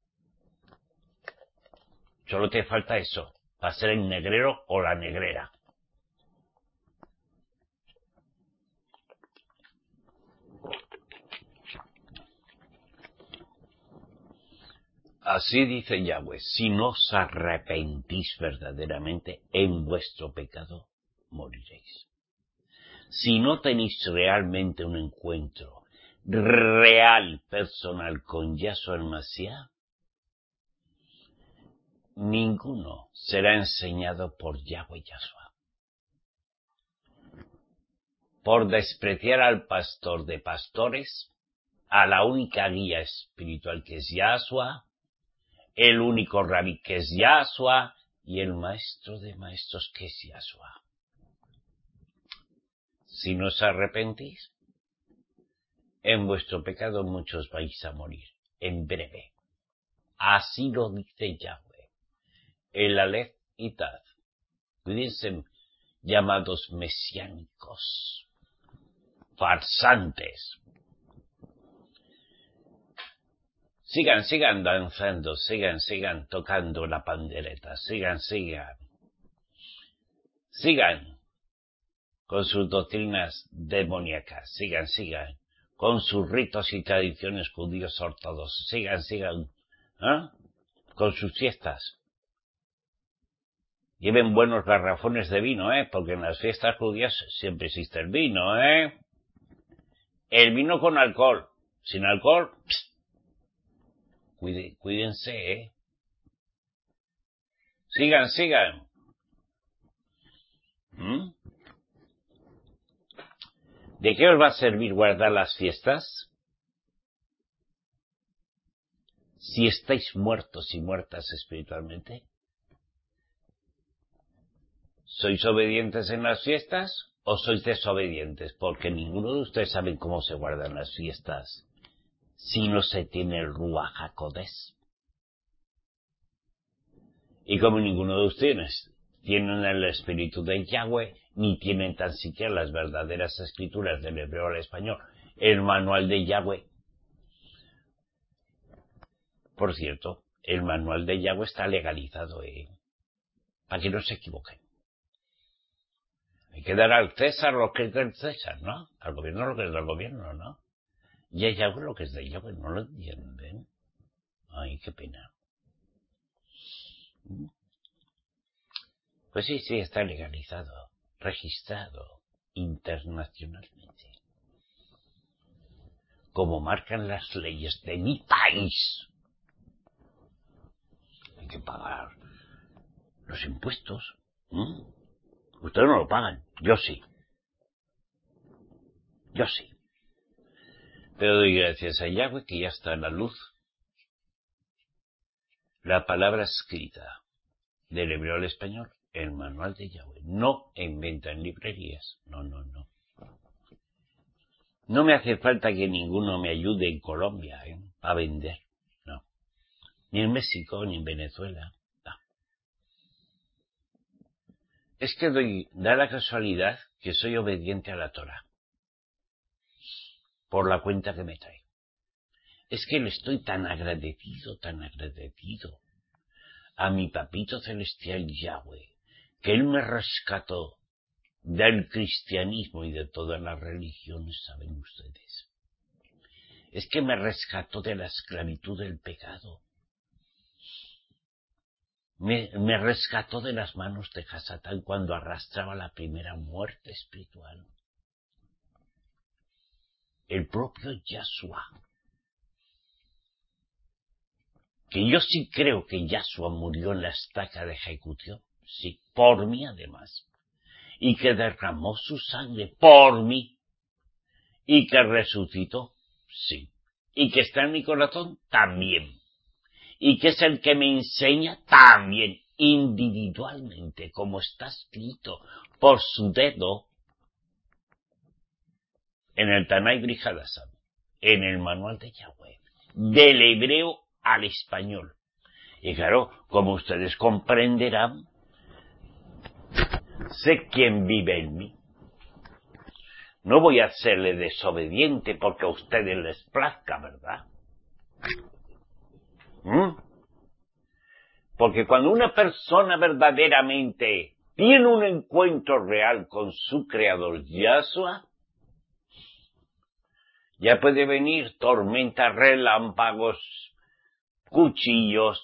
Solo te falta eso, para ser el negrero o la negrera. Así dice Yahweh, si no os arrepentís verdaderamente, en vuestro pecado moriréis. Si no tenéis realmente un encuentro real, personal con Yahshua el Mashiach, ninguno será enseñado por Yahweh Yahshua. Por despreciar al pastor de pastores, a la única guía espiritual que es Yahshua, el único rabí que es Yahshua y el maestro de maestros que es Yahshua. Si no os arrepentís, en vuestro pecado muchos vais a morir, en breve. Así lo dice Yahweh. El Aleph y Tav, cuídense, llamados mesiánicos, farsantes. Sigan danzando, sigan tocando la pandereta, sigan con sus doctrinas demoníacas, sigan con sus ritos y tradiciones judíos ortodoxos, sigan, con sus fiestas. Lleven buenos garrafones de vino, porque en las fiestas judías siempre existe el vino, El vino con alcohol, sin alcohol, cuídense, Sigan. ¿De qué os va a servir guardar las fiestas? Si estáis muertos y muertas espiritualmente. ¿Sois obedientes en las fiestas o sois desobedientes? Porque ninguno de ustedes sabe cómo se guardan las fiestas si no se tiene el Ruach HaKodesh. Y como ninguno de ustedes tienen el espíritu de Yahweh, ni tienen tan siquiera las verdaderas escrituras del hebreo al español, el manual de Yahweh. Por cierto, el manual de Yahweh está legalizado, para que no se equivoquen. Hay que dar al César lo que es del César, ¿no? Al gobierno lo que es del gobierno, ¿no? Y a Yahweh lo que es de Yahweh, ¿no lo entienden? Ay, qué pena. Pues sí, está legalizado, registrado internacionalmente. Como marcan las leyes de mi país. Hay que pagar los impuestos. Ustedes no lo pagan, yo sí. Pero doy gracias a Yahweh que ya está en la luz. La palabra escrita del hebreo al español, el manual de Yahweh. No en venta en librerías. No. No me hace falta que ninguno me ayude en Colombia, a vender. No. Ni en México, ni en Venezuela. No. Es que da la casualidad que soy obediente a la Torah. Por la cuenta que me trae. Es que le estoy tan agradecido a mi papito celestial Yahweh, que él me rescató del cristianismo y de todas las religiones, saben ustedes. Es que me rescató de la esclavitud del pecado. Me rescató de las manos de Hasatán cuando arrastraba la primera muerte espiritual. El propio Yahshua. Que yo sí creo que Yahshua murió en la estaca de ejecución, sí, por mí además, y que derramó su sangre por mí, y que resucitó, sí, y que está en mi corazón también, y que es el que me enseña también, individualmente, como está escrito por su dedo en el Tanay Brihadasam, en el manual de Yahweh, del hebreo al español. Y claro, como ustedes comprenderán, sé quién vive en mí. No voy a serle desobediente porque a ustedes les plazca, ¿verdad? Porque cuando una persona verdaderamente tiene un encuentro real con su creador Yahshua, ya puede venir tormentas, relámpagos, cuchillos.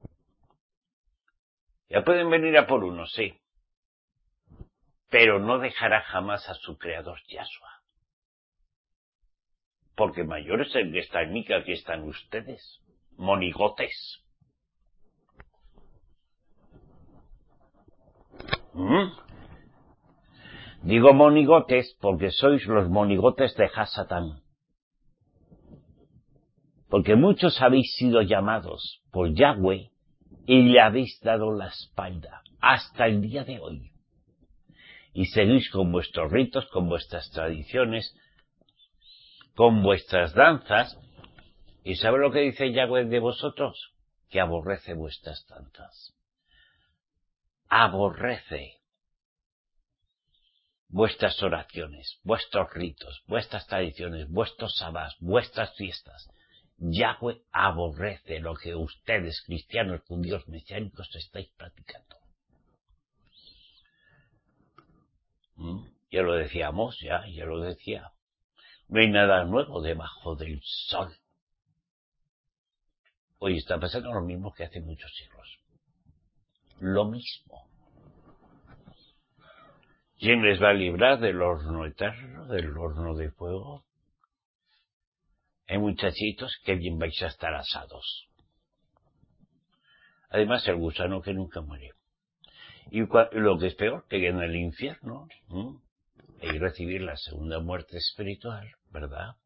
Ya pueden venir a por uno, sí. Pero no dejará jamás a su creador Yahshua. Porque mayor es el que está en mí que aquí están ustedes, monigotes. Digo monigotes porque sois los monigotes de Hasatán. Porque muchos habéis sido llamados por Yahweh y le habéis dado la espalda hasta el día de hoy. Y seguís con vuestros ritos, con vuestras tradiciones, con vuestras danzas. ¿Y sabe lo que dice Yahweh de vosotros? Que aborrece vuestras danzas. Aborrece vuestras oraciones, vuestros ritos, vuestras tradiciones, vuestros sabás, vuestras fiestas. Yahweh aborrece lo que ustedes, cristianos, judíos, mesiánicos, estáis practicando. Ya lo decíamos, ya lo decía. No hay nada nuevo debajo del sol. Hoy está pasando lo mismo que hace muchos siglos. Lo mismo. ¿Quién les va a librar del horno eterno, del horno de fuego? Muchachitos, que bien vais a estar asados. Además, el gusano que nunca muere. Y lo que es peor, que en el infierno, y recibir la segunda muerte espiritual, ¿verdad?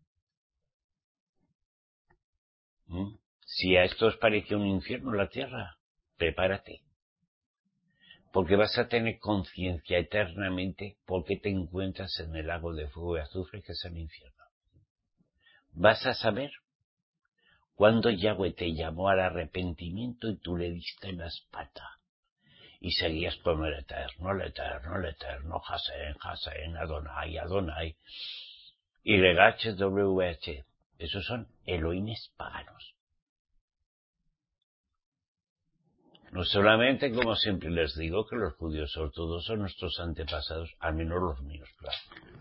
Si a esto os parece un infierno la tierra, prepárate. Porque vas a tener conciencia eternamente porque te encuentras en el lago de fuego y azufre que es el infierno. Vas a saber cuando Yahweh te llamó al arrepentimiento y tú le diste la espalda. Y seguías con el eterno, Hasén, Adonai, YHWH. Esos son Elohines paganos. No solamente, como siempre les digo, que los judíos ortodoxos son nuestros antepasados, al menos los míos, claro.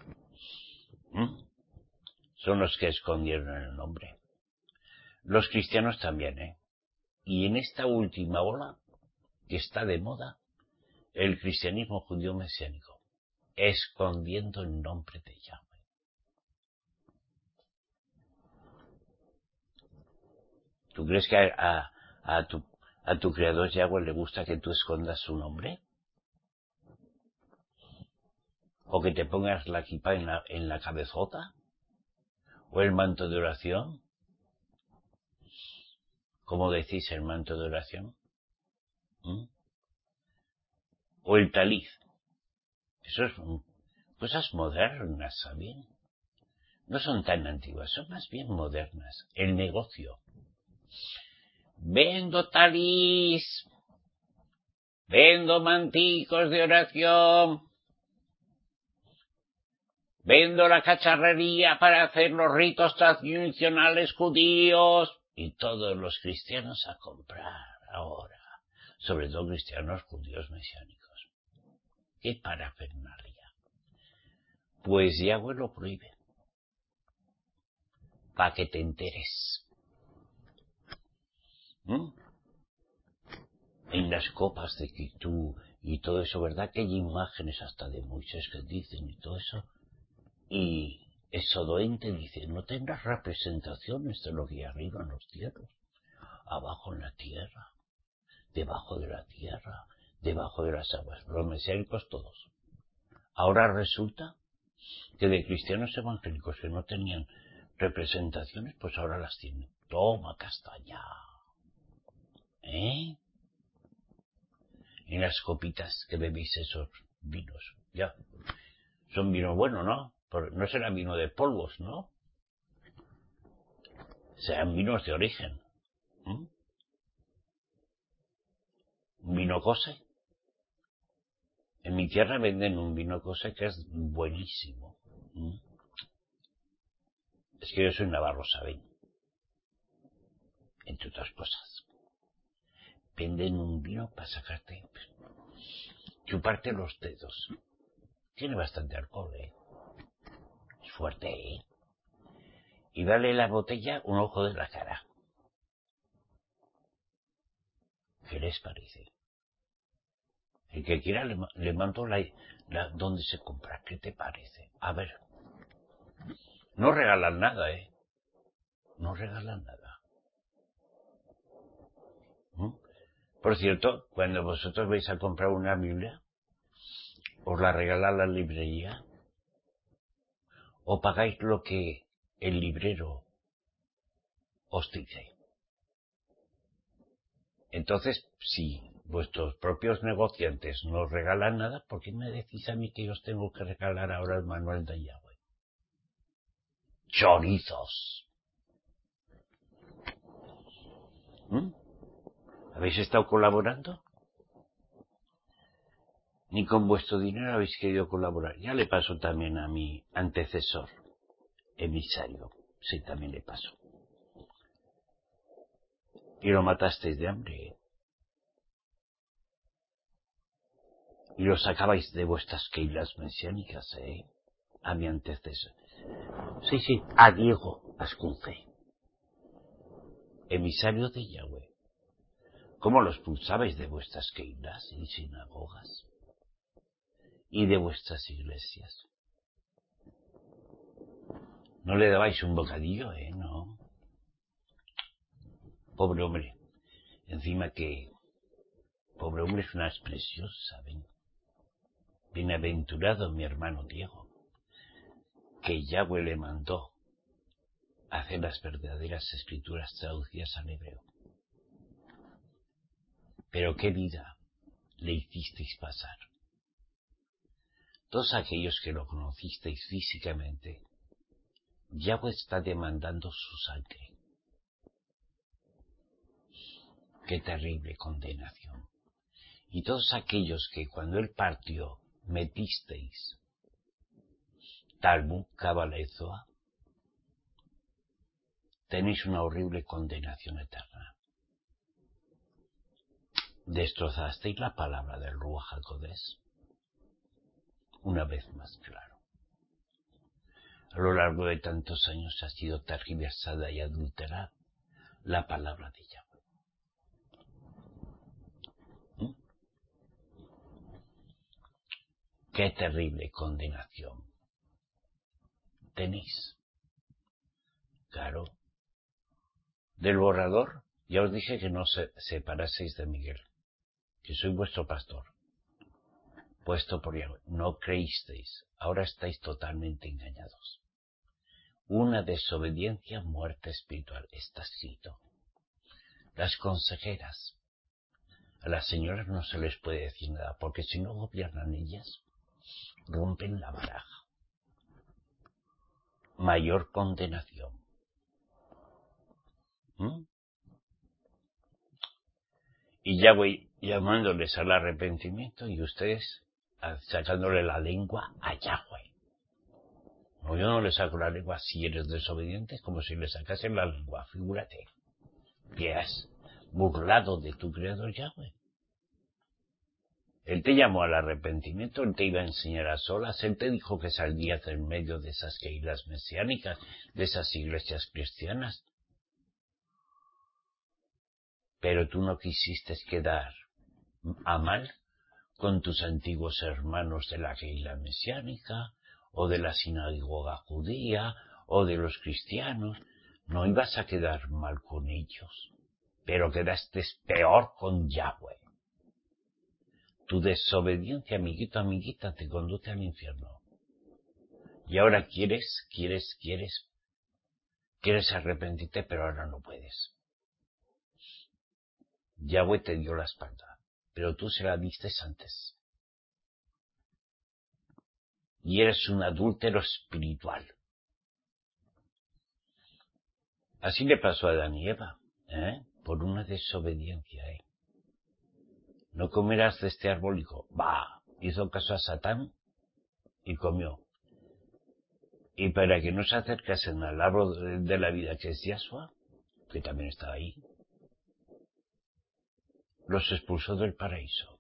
Son los que escondieron el nombre. Los cristianos también, Y en esta última ola, que está de moda, el cristianismo judío mesiánico, escondiendo el nombre de Yahweh. ¿Tú crees que a tu creador Yahweh le gusta que tú escondas su nombre? ¿O que te pongas la kippá en la cabezota? ¿O el manto de oración? ¿Cómo decís el manto de oración? ¿O el taliz? Eso son cosas modernas, ¿saben? No son tan antiguas, son más bien modernas. El negocio. Vendo taliz, vendo manticos de oración, vendo la cacharrería para hacer los ritos tradicionales judíos. Y todos los cristianos a comprar ahora, sobre todo cristianos judíos mesiánicos. ¿Qué parafernalia? Pues Yahweh lo prohíbe. Para que te enteres. En las copas de Kitú y todo eso, ¿verdad? Que hay imágenes hasta de Moisés que dicen y todo eso. Y Esodoente dice, no tendrás representaciones de lo que hay arriba en los cielos, abajo en la tierra, debajo de la tierra, debajo de las aguas. Los mesiánicos todos. Ahora resulta que de cristianos evangélicos que no tenían representaciones, pues ahora las tienen. Toma castaña. en las copitas que bebéis esos vinos. Ya. Son vino bueno, ¿no? No será vino de polvos, ¿no? Serán vinos de origen. Un vino Cose. En mi tierra venden un vino Cose que es buenísimo. Es que yo soy navarro, ¿saben? Entre otras cosas. Venden un vino para sacarte, chuparte los dedos. Tiene bastante alcohol, ¿eh? Es fuerte, ¿eh? Y dale la botella un ojo de la cara. ¿Qué les parece? El que quiera le mando dónde se compra. ¿Qué te parece? A ver. No regalan nada, ¿eh? No regalan nada. Por cierto, cuando vosotros vais a comprar una Biblia, os la regala la librería, o pagáis lo que el librero os dice. Entonces, si vuestros propios negociantes no os regalan nada, ¿por qué me decís a mí que os tengo que regalar ahora el manual de Yahweh? ¡Chorizos! ¿Habéis estado colaborando? Ni con vuestro dinero habéis querido colaborar. Ya le pasó también a mi antecesor, emisario. Sí, también le pasó. Y lo matasteis de hambre, ¿eh? Y lo sacabais de vuestras keilas mesiánicas, ¿eh? A mi antecesor. Sí, a Diego Ascunce, emisario de Yahweh. ¿Cómo los expulsabais de vuestras keilas y sinagogas? Y de vuestras iglesias. No le dabais un bocadillo, no. Pobre hombre. Encima que pobre hombre es una expresión, ¿saben? Bienaventurado mi hermano Diego, que Yahweh le mandó hacer las verdaderas escrituras traducidas al hebreo. Pero qué vida le hicisteis pasar. Todos aquellos que lo conocisteis físicamente, Yahweh está demandando su sangre. Qué terrible condenación. Y todos aquellos que cuando él partió metisteis Talmud, Cábala y Zohar, tenéis una horrible condenación eterna. Destrozasteis la palabra del Ruach HaKodesh. Una vez más, claro. A lo largo de tantos años ha sido tergiversada y adulterada la palabra de Yahweh. Qué terrible condenación tenéis. Claro. Del borrador, ya os dije que no se separaseis de Miguel, que soy vuestro pastor, puesto por Yahweh. No creísteis, ahora estáis totalmente engañados. Una desobediencia, muerte espiritual, está escrito. Las consejeras, a las señoras no se les puede decir nada, porque si no gobiernan ellas, rompen la baraja. Mayor condenación. Y Yahweh llamándoles al arrepentimiento y ustedes sacándole la lengua a Yahweh. No, yo no le saco la lengua si eres desobediente, como si le sacasen la lengua, figúrate. Que has burlado de tu creador Yahweh. Él te llamó al arrepentimiento, él te iba a enseñar a solas, él te dijo que saldrías en medio de esas keilas mesiánicas, de esas iglesias cristianas. Pero tú no quisiste quedar a mal con tus antiguos hermanos de la keila mesiánica, o de la sinagoga judía, o de los cristianos. No ibas a quedar mal con ellos, pero quedaste peor con Yahweh. Tu desobediencia, amiguito, amiguita, te conduce al infierno. Y ahora quieres arrepentirte, pero ahora no puedes. Yahweh te dio la espalda. pero tú se la diste antes. Y eres un adúltero espiritual. Así le pasó a Adán y Eva, por una desobediencia. No comerás de este árbol, hizo caso a Satán y comió. Y para que no se acercasen al árbol de la vida, que es Yahshua, que también estaba ahí, los expulsó del paraíso.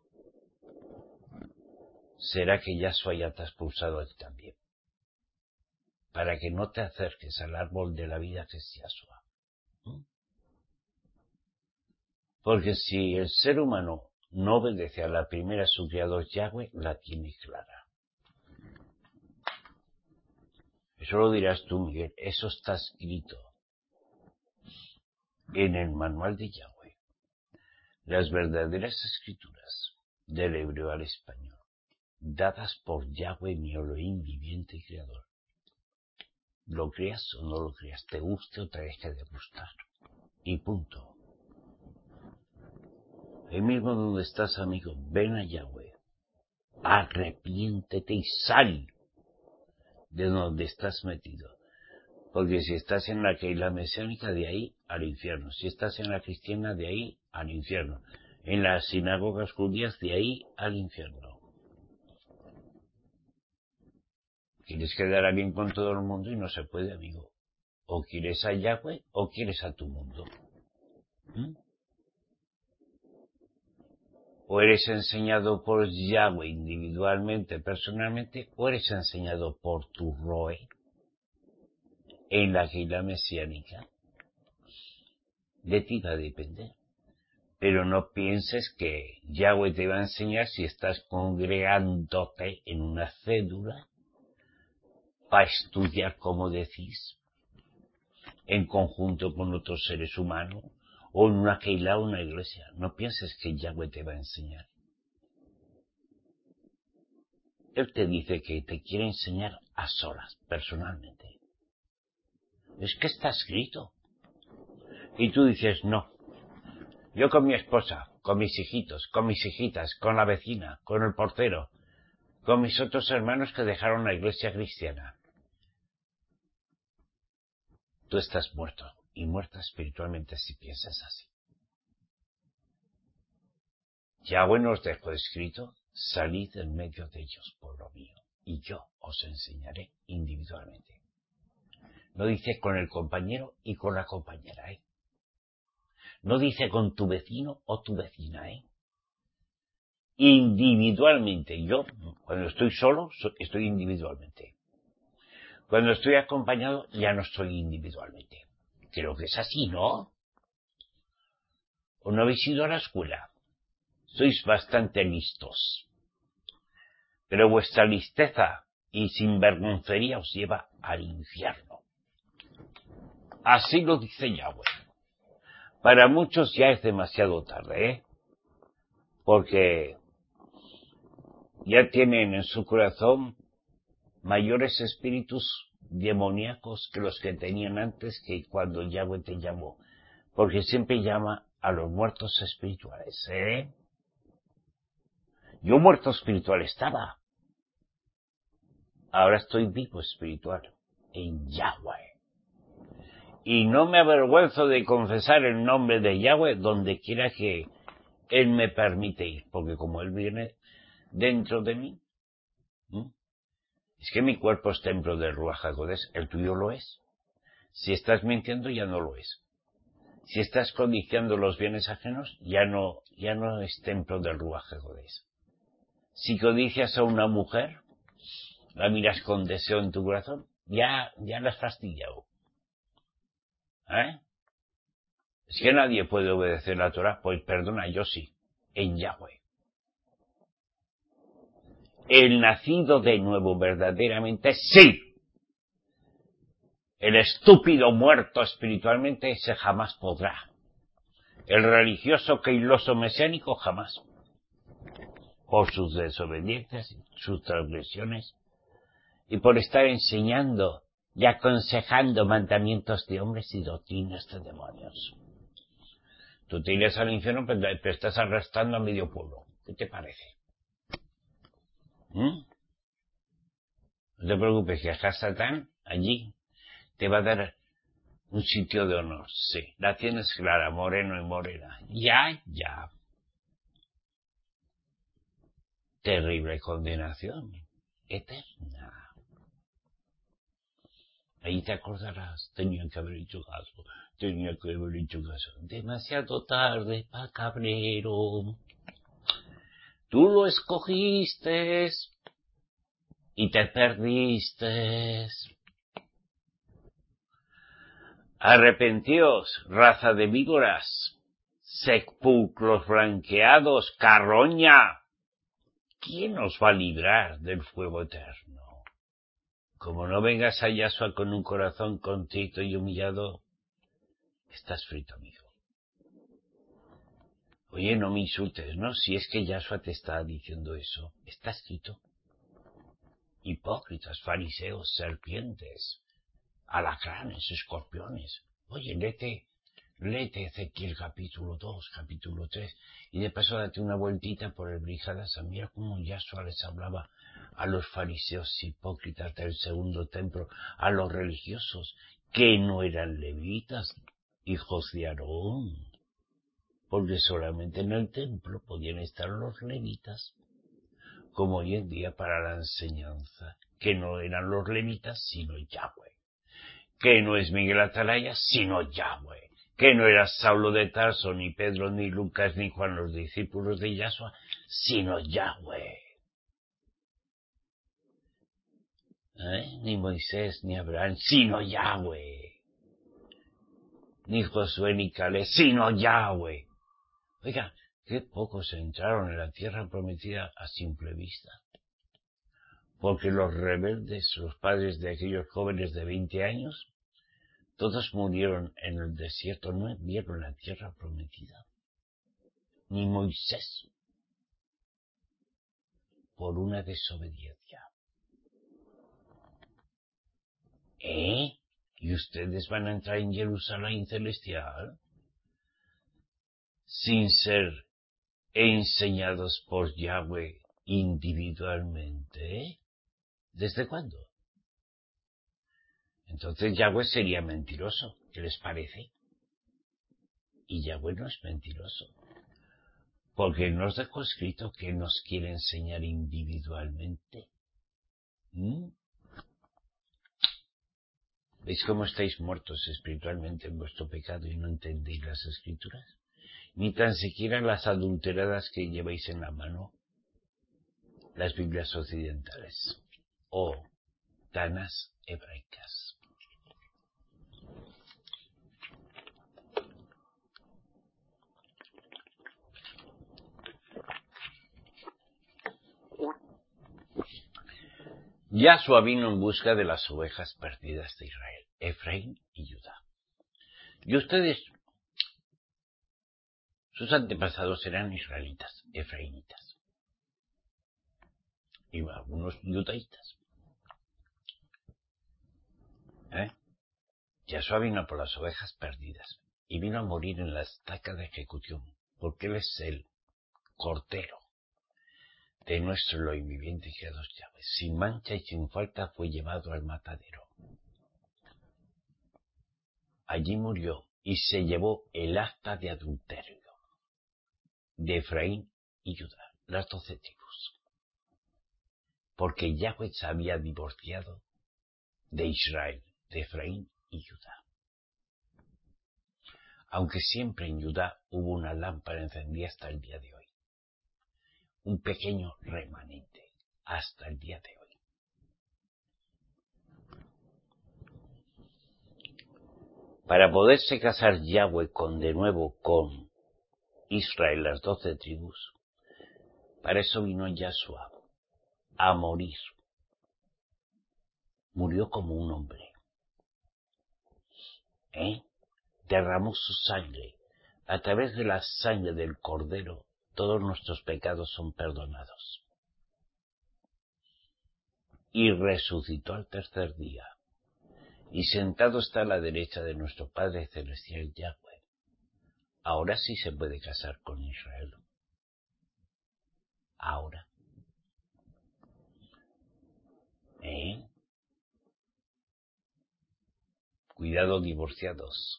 ¿Será que Yahshua ya te ha expulsado a ti también? Para que no te acerques al árbol de la vida, que es Yahshua. Porque si el ser humano no obedece a la primera a su creador Yahweh, la tiene clara. Eso lo dirás tú, Miguel. Eso está escrito en el manual de Yahweh. Las verdaderas escrituras del hebreo al español, dadas por Yahweh, mi Elohim, viviente y creador. Lo creas o no lo creas, te guste o te deje de gustar. Y punto. Ahí mismo donde estás, amigo, ven a Yahweh. Arrepiéntete y sal de donde estás metido. Porque si estás en la Keilah mesiánica, de ahí al infierno. Si estás en la cristiana, de ahí al infierno. En las sinagogas judías, de ahí al infierno. Quieres quedar bien con todo el mundo y no se puede, amigo. O quieres a Yahweh o quieres a tu mundo. O eres enseñado por Yahweh individualmente, personalmente, o eres enseñado por tu Roe en la Keilah mesiánica. De ti va a depender. Pero no pienses que Yahweh te va a enseñar si estás congregándote en una cédula para estudiar, como decís, en conjunto con otros seres humanos, o en una Keilah o una iglesia. No pienses que Yahweh te va a enseñar. Él te dice que te quiere enseñar a solas, personalmente. Es que está escrito. Y tú dices, no. Yo con mi esposa, con mis hijitos, con mis hijitas, con la vecina, con el portero, con mis otros hermanos que dejaron la iglesia cristiana. Tú estás muerto y muerta espiritualmente si piensas así. Yahweh nos dejó escrito, salid en medio de ellos, pueblo mío, y yo os enseñaré individualmente. No dice con el compañero y con la compañera, No dice con tu vecino o tu vecina, Individualmente. Yo, cuando estoy solo, estoy individualmente. Cuando estoy acompañado, ya no estoy individualmente. Creo que es así, ¿no? ¿O no habéis ido a la escuela? Sois bastante listos. Pero vuestra listeza y sinvergoncería os lleva al infierno. Así lo dice Yahweh. Para muchos ya es demasiado tarde, porque ya tienen en su corazón mayores espíritus demoníacos que los que tenían antes, que cuando Yahweh te llamó. Porque siempre llama a los muertos espirituales, Yo muerto espiritual estaba. Ahora estoy vivo espiritual en Yahweh. Y no me avergüenzo de confesar el nombre de Yahweh donde quiera que Él me permite ir, porque como Él viene dentro de mí, es que mi cuerpo es templo del Ruach HaKodesh, el tuyo lo es. Si estás mintiendo, ya no lo es. Si estás codiciando los bienes ajenos, ya no es templo del Ruach HaKodesh. Si codicias a una mujer, la miras con deseo en tu corazón, ya la has fastidiado. Es que nadie puede obedecer la Torah, pues perdona, yo sí, en Yahweh. El nacido de nuevo verdaderamente sí. El estúpido muerto espiritualmente ese jamás podrá. El religioso queiloso mesiánico jamás. Por sus desobediencias, sus transgresiones, y por estar enseñando y aconsejando mandamientos de hombres y doctrinas de demonios. Tú te irías al infierno, pero te estás arrastrando a medio pueblo. ¿Qué te parece? No te preocupes, que a Satán allí te va a dar un sitio de honor. Sí, la tienes clara, moreno y morena. Ya. Terrible condenación. Eterna. Ahí te acordarás, tenía que haber hecho caso. Demasiado tarde pa' cabrero. Tú lo escogiste y te perdiste. Arrepentíos, raza de víboras, sepulcros blanqueados, carroña. ¿Quién os va a librar del fuego eterno? Como no vengas a Yahshua con un corazón contrito y humillado, estás frito, amigo. Oye, no me insultes, ¿no? Si es que Yahshua te está diciendo eso. Está escrito. Hipócritas, fariseos, serpientes, alacranes, escorpiones. Oye, léete Ezequiel capítulo 2, capítulo 3, y de paso date una vueltita por el Brihadas. Mira cómo Yahshua les hablaba a los fariseos hipócritas del segundo templo, a los religiosos, que no eran levitas, hijos de Aarón, porque solamente en el templo podían estar los levitas, como hoy en día para la enseñanza, que no eran los levitas, sino Yahweh, que no es Miguel Atalaya, sino Yahweh, que no era Saulo de Tarso, ni Pedro, ni Lucas, ni Juan, los discípulos de Yahshua, sino Yahweh. Ni Moisés, ni Abraham, sino Yahweh. Ni Josué, ni Caleb, sino Yahweh. Oiga, qué pocos entraron en la tierra prometida a simple vista. Porque los rebeldes, los padres de aquellos jóvenes de 20 años, todos murieron en el desierto, no vieron la tierra prometida. Ni Moisés, por una desobediencia. ¿Y ustedes van a entrar en Jerusalén celestial sin ser enseñados por Yahweh individualmente? ¿Desde cuándo? Entonces Yahweh sería mentiroso. ¿Qué les parece? Y Yahweh no es mentiroso. Porque nos dejó escrito que nos quiere enseñar individualmente. ¿Veis cómo estáis muertos espiritualmente en vuestro pecado y no entendéis las escrituras? Ni tan siquiera las adulteradas que lleváis en la mano, las Biblias occidentales o tanas hebraicas. Yahshua vino en busca de las ovejas perdidas de Israel, Efraín y Judá. Y ustedes, sus antepasados eran israelitas, efraínitas, y algunos judaítas. Yahshua vino por las ovejas perdidas y vino a morir en la estaca de ejecución, porque Él es el Cordero de nuestro Elohim viviente y creador Yahweh. Sin mancha y sin falta fue llevado al matadero. Allí murió y se llevó el acta de adulterio de Efraín y Judá, las 12 tribus, porque Yahweh se había divorciado de Israel, de Efraín y Judá. Aunque siempre en Judá hubo una lámpara encendida hasta el día de hoy. Un pequeño remanente hasta el día de hoy. Para poderse casar Yahweh de nuevo con Israel, las 12 tribus, para eso vino Yahshua a morir. Murió como un hombre. Derramó su sangre. A través de la sangre del Cordero, todos nuestros pecados son perdonados. Y resucitó al tercer día. Y sentado está a la derecha de nuestro Padre Celestial Yahweh, Ahora sí se puede casar con Israel. Ahora. Cuidado, divorciados.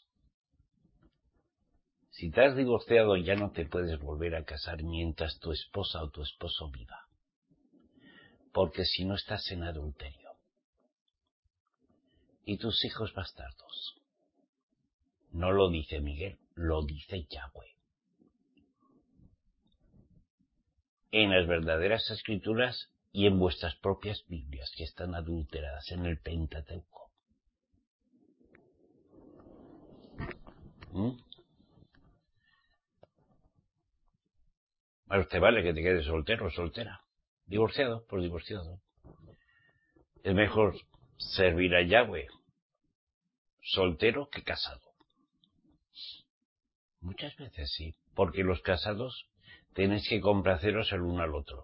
Si te has divorciado ya no te puedes volver a casar mientras tu esposa o tu esposo viva. Porque si no estás en adulterio. Y tus hijos bastardos. No lo dice Miguel, lo dice Yahweh. En las verdaderas escrituras y en vuestras propias Biblias que están adulteradas en el Pentateuco. Más te vale que te quedes soltero o soltera. Divorciado por divorciado. Es mejor servir a Yahweh soltero que casado. Muchas veces sí, porque los casados tenéis que complaceros el uno al otro.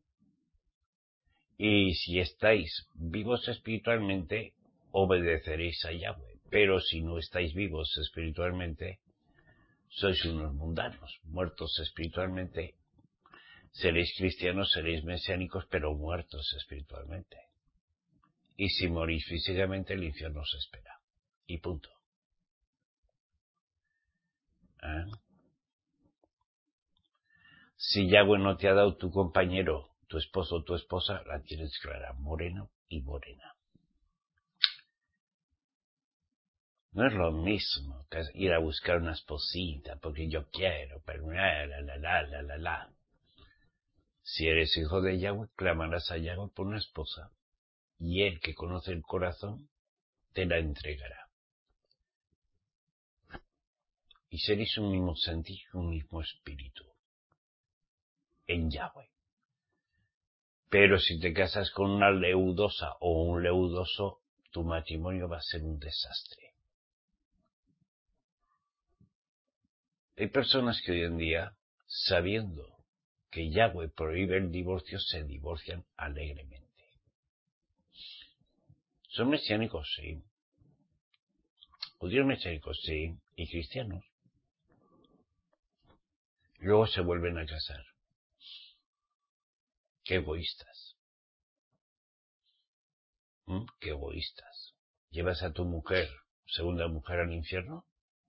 Y si estáis vivos espiritualmente, obedeceréis a Yahweh. Pero si no estáis vivos espiritualmente, sois unos mundanos, muertos espiritualmente. Seréis cristianos, seréis mesiánicos, pero muertos espiritualmente. Y si morís físicamente, el infierno os espera. Y punto. Si Yahweh no te ha dado tu compañero, tu esposo o tu esposa, la tienes clara, moreno y morena. No es lo mismo que ir a buscar una esposita porque yo quiero, pero la. Si eres hijo de Yahweh, clamarás a Yahweh por una esposa, y él que conoce el corazón, te la entregará. Y seréis un mismo sentir, un mismo espíritu, en Yahweh. Pero si te casas con una leudosa o un leudoso, tu matrimonio va a ser un desastre. Hay personas que hoy en día, sabiendo que Yahweh prohíbe el divorcio, se divorcian alegremente. Son mesiánicos, sí. Judíos mesiánicos, sí. Y cristianos. Luego se vuelven a casar. Qué egoístas. Qué egoístas. ¿Llevas a tu mujer, segunda mujer, al infierno?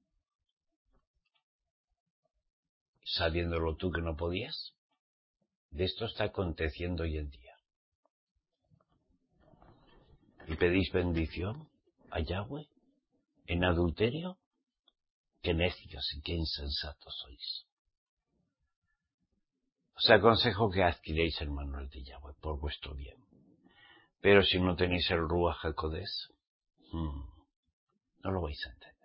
Sabiéndolo tú que no podías. De esto está aconteciendo hoy en día. ¿Y pedís bendición a Yahweh en adulterio? Qué necios y qué insensatos sois. Os aconsejo que adquiréis el manual de Yahweh por vuestro bien. Pero si no tenéis el Ruach HaKodesh, no lo vais a entender.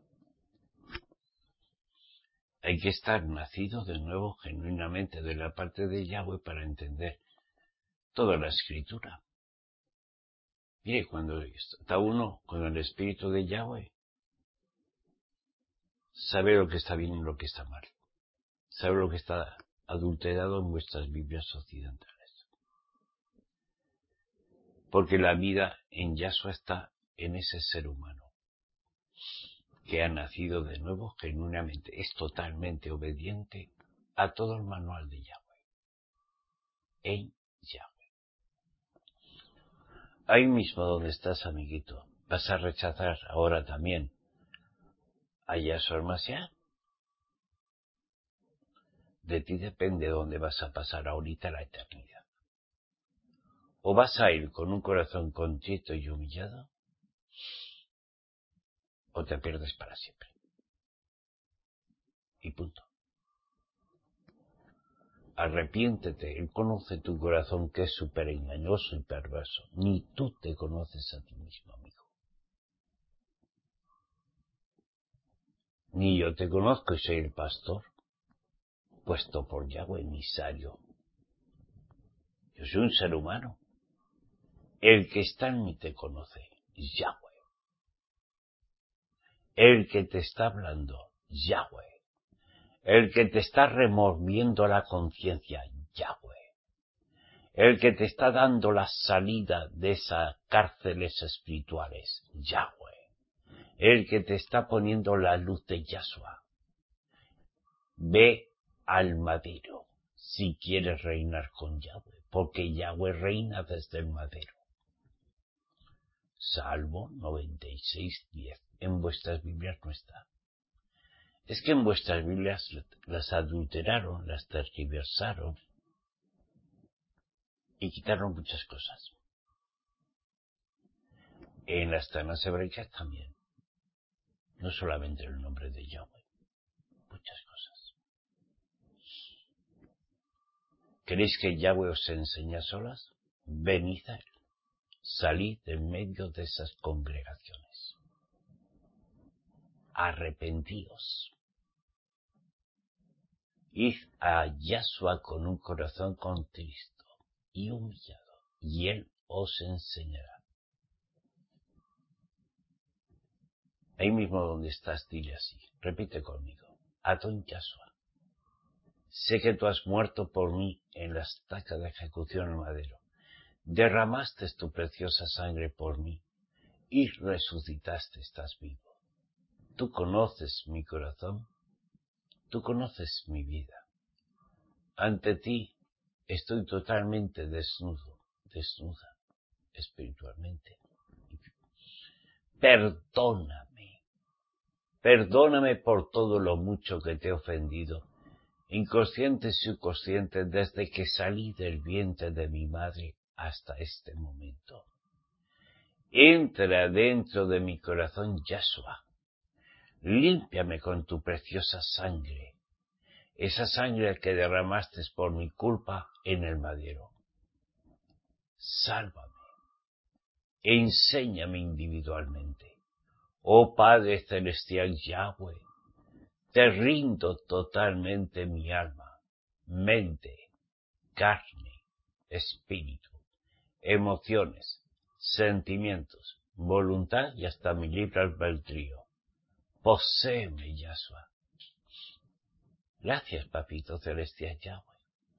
Hay que estar nacido de nuevo genuinamente de la parte de Yahweh para entender toda la escritura. Mire, cuando está uno con el espíritu de Yahweh, sabe lo que está bien y lo que está mal. Sabe lo que está adulterado en vuestras Biblias occidentales. Porque la vida en Yahshua está en ese ser humano que ha nacido de nuevo genuinamente. Es totalmente obediente a todo el manual de Yahweh. En Yahweh. Ahí mismo donde estás, amiguito, ¿vas a rechazar ahora también a Yahshua el Mashiach? De ti depende dónde vas a pasar ahorita la eternidad. O vas a ir con un corazón contrito y humillado, o te pierdes para siempre. Y punto. Arrepiéntete, Él conoce tu corazón que es súper engañoso y perverso. Ni tú te conoces a ti mismo, amigo. Ni yo te conozco y soy el pastor, puesto por Yahweh emisario. Yo soy un ser humano. El que está en mí te conoce, Yahweh. El que te está hablando, Yahweh. El que te está removiendo la conciencia, Yahweh. El que te está dando la salida de esas cárceles espirituales, Yahweh. El que te está poniendo la luz de Yahshua. Ve al madero si quieres reinar con Yahweh, porque Yahweh reina desde el madero. Salmo 96:10. En vuestras Biblias no está. Es que en vuestras Biblias las adulteraron, las tergiversaron y quitaron muchas cosas. En las tanas hebraicas también. No solamente el nombre de Yahweh, muchas cosas. ¿Queréis que Yahweh os enseñe a solas? Venid a él. Salid en medio de esas congregaciones. Arrepentíos. Id a Yahshua con un corazón contristo y humillado, y él os enseñará. Ahí mismo donde estás, dile así. Repite conmigo. Adón Yahshua. Sé que tú has muerto por mí en la estaca de ejecución en madero. Derramaste tu preciosa sangre por mí y resucitaste, estás vivo. Tú conoces mi corazón, tú conoces mi vida. Ante ti estoy totalmente desnuda espiritualmente. Perdóname por todo lo mucho que te he ofendido, inconsciente y subconsciente, desde que salí del vientre de mi madre hasta este momento. Entra dentro de mi corazón, Yahshua. Límpiame con tu preciosa sangre, esa sangre que derramaste por mi culpa en el madero. Sálvame, enséñame individualmente. Oh Padre Celestial Yahweh, te rindo totalmente mi alma, mente, carne, espíritu, emociones, sentimientos, voluntad y hasta mi libre albedrío. Poséeme, Yahshua. Gracias, Papito Celestial Yahweh.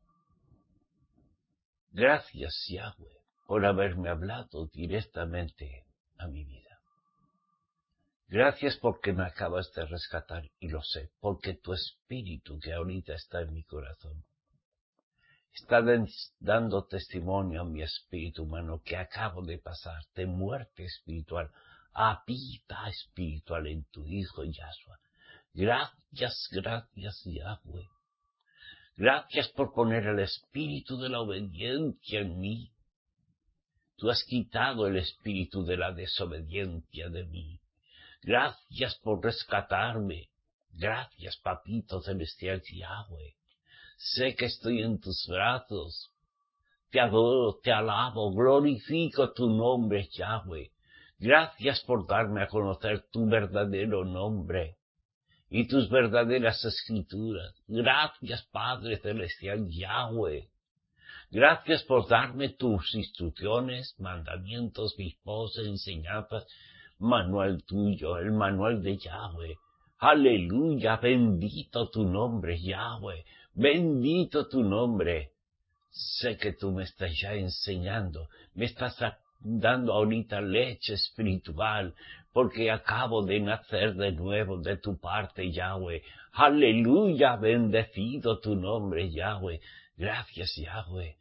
Gracias, Yahweh, por haberme hablado directamente a mi vida. Gracias porque me acabas de rescatar, y lo sé, porque tu espíritu que ahorita está en mi corazón está dando testimonio a mi espíritu humano que acabo de pasar de muerte espiritual a vida espiritual en tu Hijo Yahshua. Gracias, Yahweh. Gracias por poner el espíritu de la obediencia en mí. Tú has quitado el espíritu de la desobediencia de mí. Gracias por rescatarme. Gracias, Papito Celestial Yahweh. Sé que estoy en tus brazos. Te adoro, te alabo, glorifico tu nombre, Yahweh. Gracias por darme a conocer tu verdadero nombre y tus verdaderas escrituras. Gracias, Padre Celestial Yahweh. Gracias por darme tus instrucciones, mandamientos, dispos, enseñanzas, manual tuyo, el manual de Yahweh. Aleluya, bendito tu nombre, Yahweh, bendito tu nombre. Sé que tú me estás ya enseñando, me estás dando ahorita leche espiritual, porque acabo de nacer de nuevo de tu parte, Yahweh. Aleluya, bendecido tu nombre, Yahweh. Gracias, Yahweh.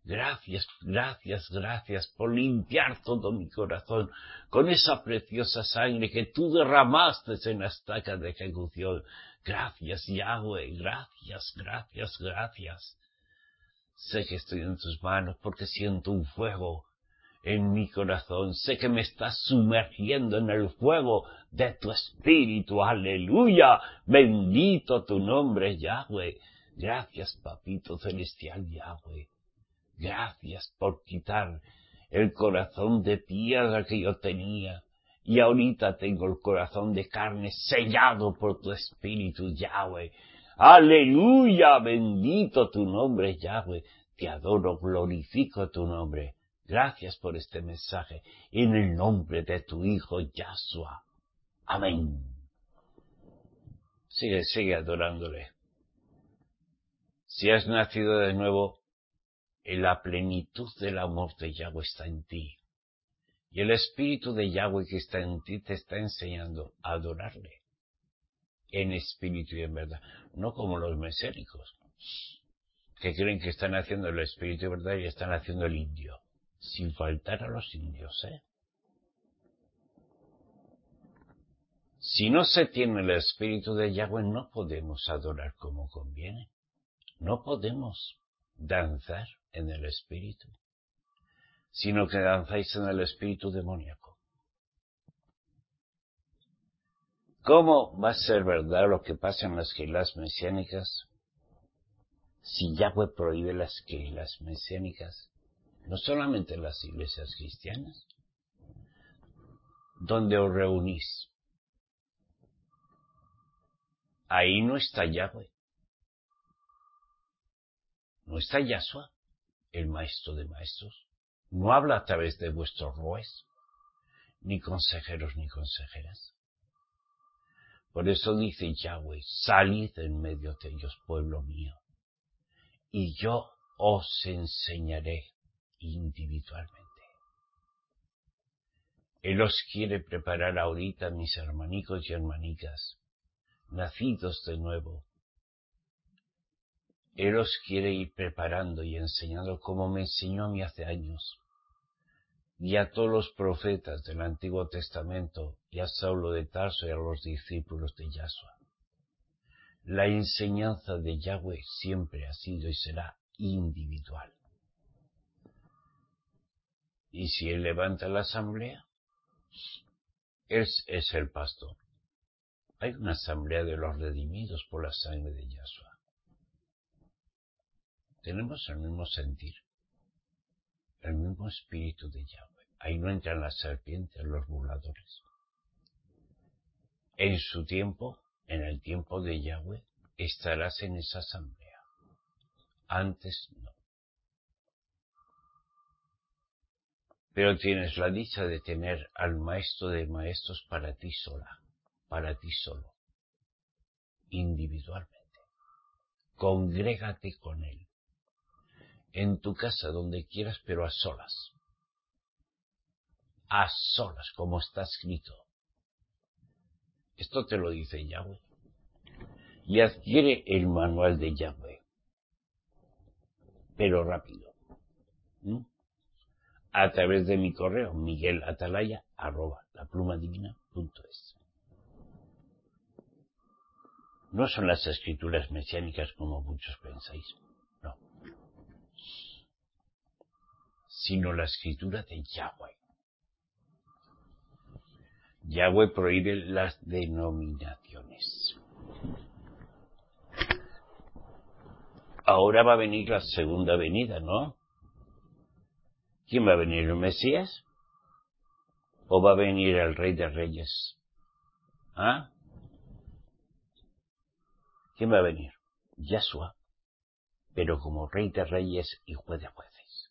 Gracias por limpiar todo mi corazón con esa preciosa sangre que tú derramaste en la estaca de ejecución. Gracias, Yahweh, gracias. Sé que estoy en tus manos porque siento un fuego en mi corazón. Sé que me estás sumergiendo en el fuego de tu espíritu. Aleluya, bendito tu nombre, Yahweh. Gracias, Papito Celestial Yahweh. Gracias por quitar el corazón de piedra que yo tenía. Y ahorita tengo el corazón de carne sellado por tu espíritu, Yahweh. Aleluya, bendito tu nombre, Yahweh. Te adoro, glorifico tu nombre. Gracias por este mensaje. En el nombre de tu Hijo, Yahshua. Amén. Sigue adorándole. Si has nacido de nuevo, en la plenitud del amor de Yahweh está en ti. Y el Espíritu de Yahweh que está en ti te está enseñando a adorarle. en espíritu y en verdad. No como los meséricos, que creen que están haciendo el espíritu y verdad y están haciendo el indio. Sin faltar a los indios, ¿eh? Si no se tiene el espíritu de Yahweh, no podemos adorar como conviene. No podemos danzar en el espíritu, sino que danzáis en el espíritu demoníaco. ¿Cómo va a ser verdad lo que pasa en las Keilas mesiánicas si Yahweh prohíbe las Keilas mesiánicas? No solamente en las iglesias cristianas, donde os reunís. Ahí no está Yahweh. No está Yahshua, el maestro de maestros. No habla a través de vuestros roes, ni consejeros ni consejeras. Por eso dice Yahweh, salid en medio de ellos, pueblo mío, y yo os enseñaré individualmente. Él os quiere preparar ahorita, mis hermanicos y hermanicas, nacidos de nuevo. Él os quiere ir preparando y enseñando como me enseñó a mí hace años. Y a todos los profetas del Antiguo Testamento, y a Saulo de Tarso y a los discípulos de Yahshua. La enseñanza de Yahweh siempre ha sido y será individual. Y si Él levanta la asamblea, Él es el pastor. Hay una asamblea de los redimidos por la sangre de Yahshua. Tenemos el mismo sentir, el mismo espíritu de Yahweh. Ahí no entran las serpientes, los burladores. En su tiempo, en el tiempo de Yahweh, estarás en esa asamblea. Antes no. Pero tienes la dicha de tener al maestro de maestros para ti sola, para ti solo, individualmente. Congrégate con él. En tu casa, donde quieras, pero a solas. A solas, como está escrito. Esto te lo dice Yahweh. Y adquiere el manual de Yahweh. Pero rápido. A través de mi correo, miguelatalaya@laplumadivina.es. No son las escrituras mesiánicas como muchos pensáis. No. Sino la escritura de Yahweh. Yahweh prohíbe las denominaciones. Ahora va a venir la segunda venida, ¿no? ¿Quién va a venir, el Mesías? ¿O va a venir el Rey de Reyes? ¿Ah? ¿Quién va a venir? Yahshua, pero como Rey de Reyes y Juez de Jueces.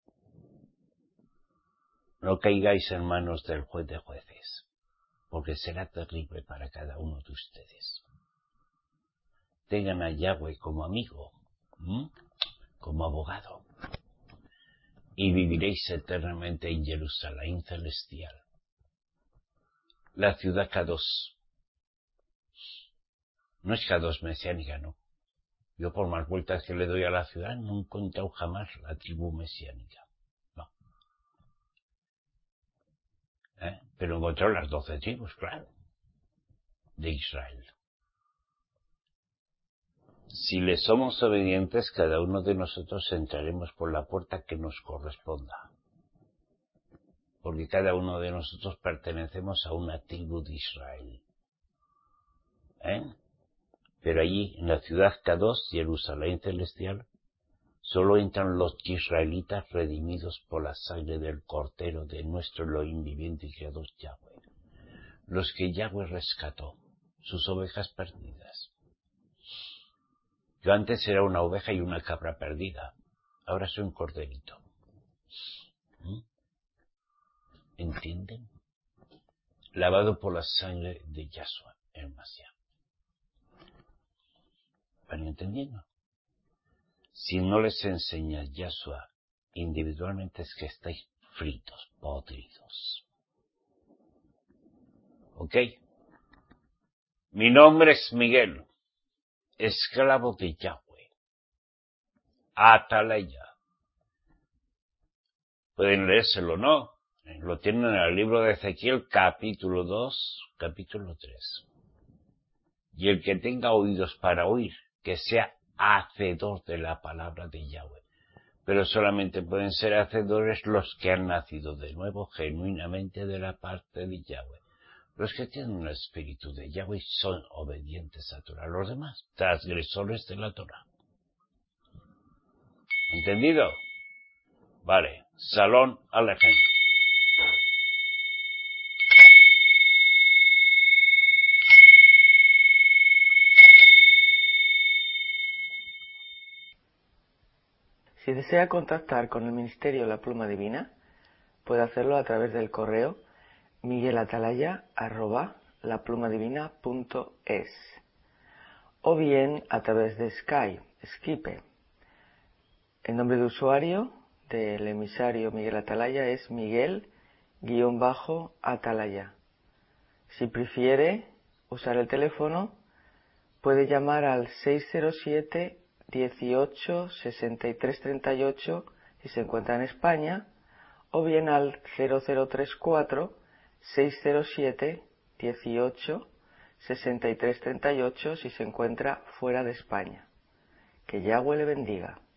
No caigáis en manos del Juez de Jueces, porque será terrible para cada uno de ustedes. Tengan a Yahweh como amigo, como abogado, y viviréis eternamente en Jerusalén celestial, la ciudad Kadosh. No es Kadosh mesiánica, no. Yo por más vueltas que le doy a la ciudad no he encontrado jamás la tribu mesiánica, no. Pero he encontrado las 12 tribus, claro, de Israel. Si le somos obedientes, cada uno de nosotros entraremos por la puerta que nos corresponda. Porque cada uno de nosotros pertenecemos a una tribu de Israel. Pero allí, en la ciudad Kadosh, Jerusalén celestial, solo entran los israelitas redimidos por la sangre del Cordero de nuestro Elohim viviente y creador Yahweh. Los que Yahweh rescató, sus ovejas perdidas. Yo antes era una oveja y una cabra perdida. Ahora soy un corderito. ¿Entienden? Lavado por la sangre de Yahshua, el Mashiach. ¿Van entendiendo? Si no les enseña Yahshua individualmente, es que estáis fritos, podridos. ¿Ok? Mi nombre es Miguel, esclavo de Yahweh, Atalaya. Pueden leérselo, ¿no? Lo tienen en el libro de Ezequiel, capítulo 2, capítulo 3. Y el que tenga oídos para oír, que sea hacedor de la palabra de Yahweh. Pero solamente pueden ser hacedores los que han nacido de nuevo genuinamente de la parte de Yahweh. Los que tienen el espíritu de Yahweh son obedientes a Torah. Los demás, transgresores de la Torah. ¿Entendido? Vale. Salón Alejem. Si desea contactar con el Ministerio La Pluma Divina, puede hacerlo a través del correo miguelatalaya@laplumadivina.es o bien a través de Skype. El nombre de usuario del emisario Miguel Atalaya es Miguel-Atalaya. Si prefiere usar el teléfono, puede llamar al 607 18 63 38 si se encuentra en España, o bien al 0034 607 18 63 38 si se encuentra fuera de España. Que Yahweh le bendiga.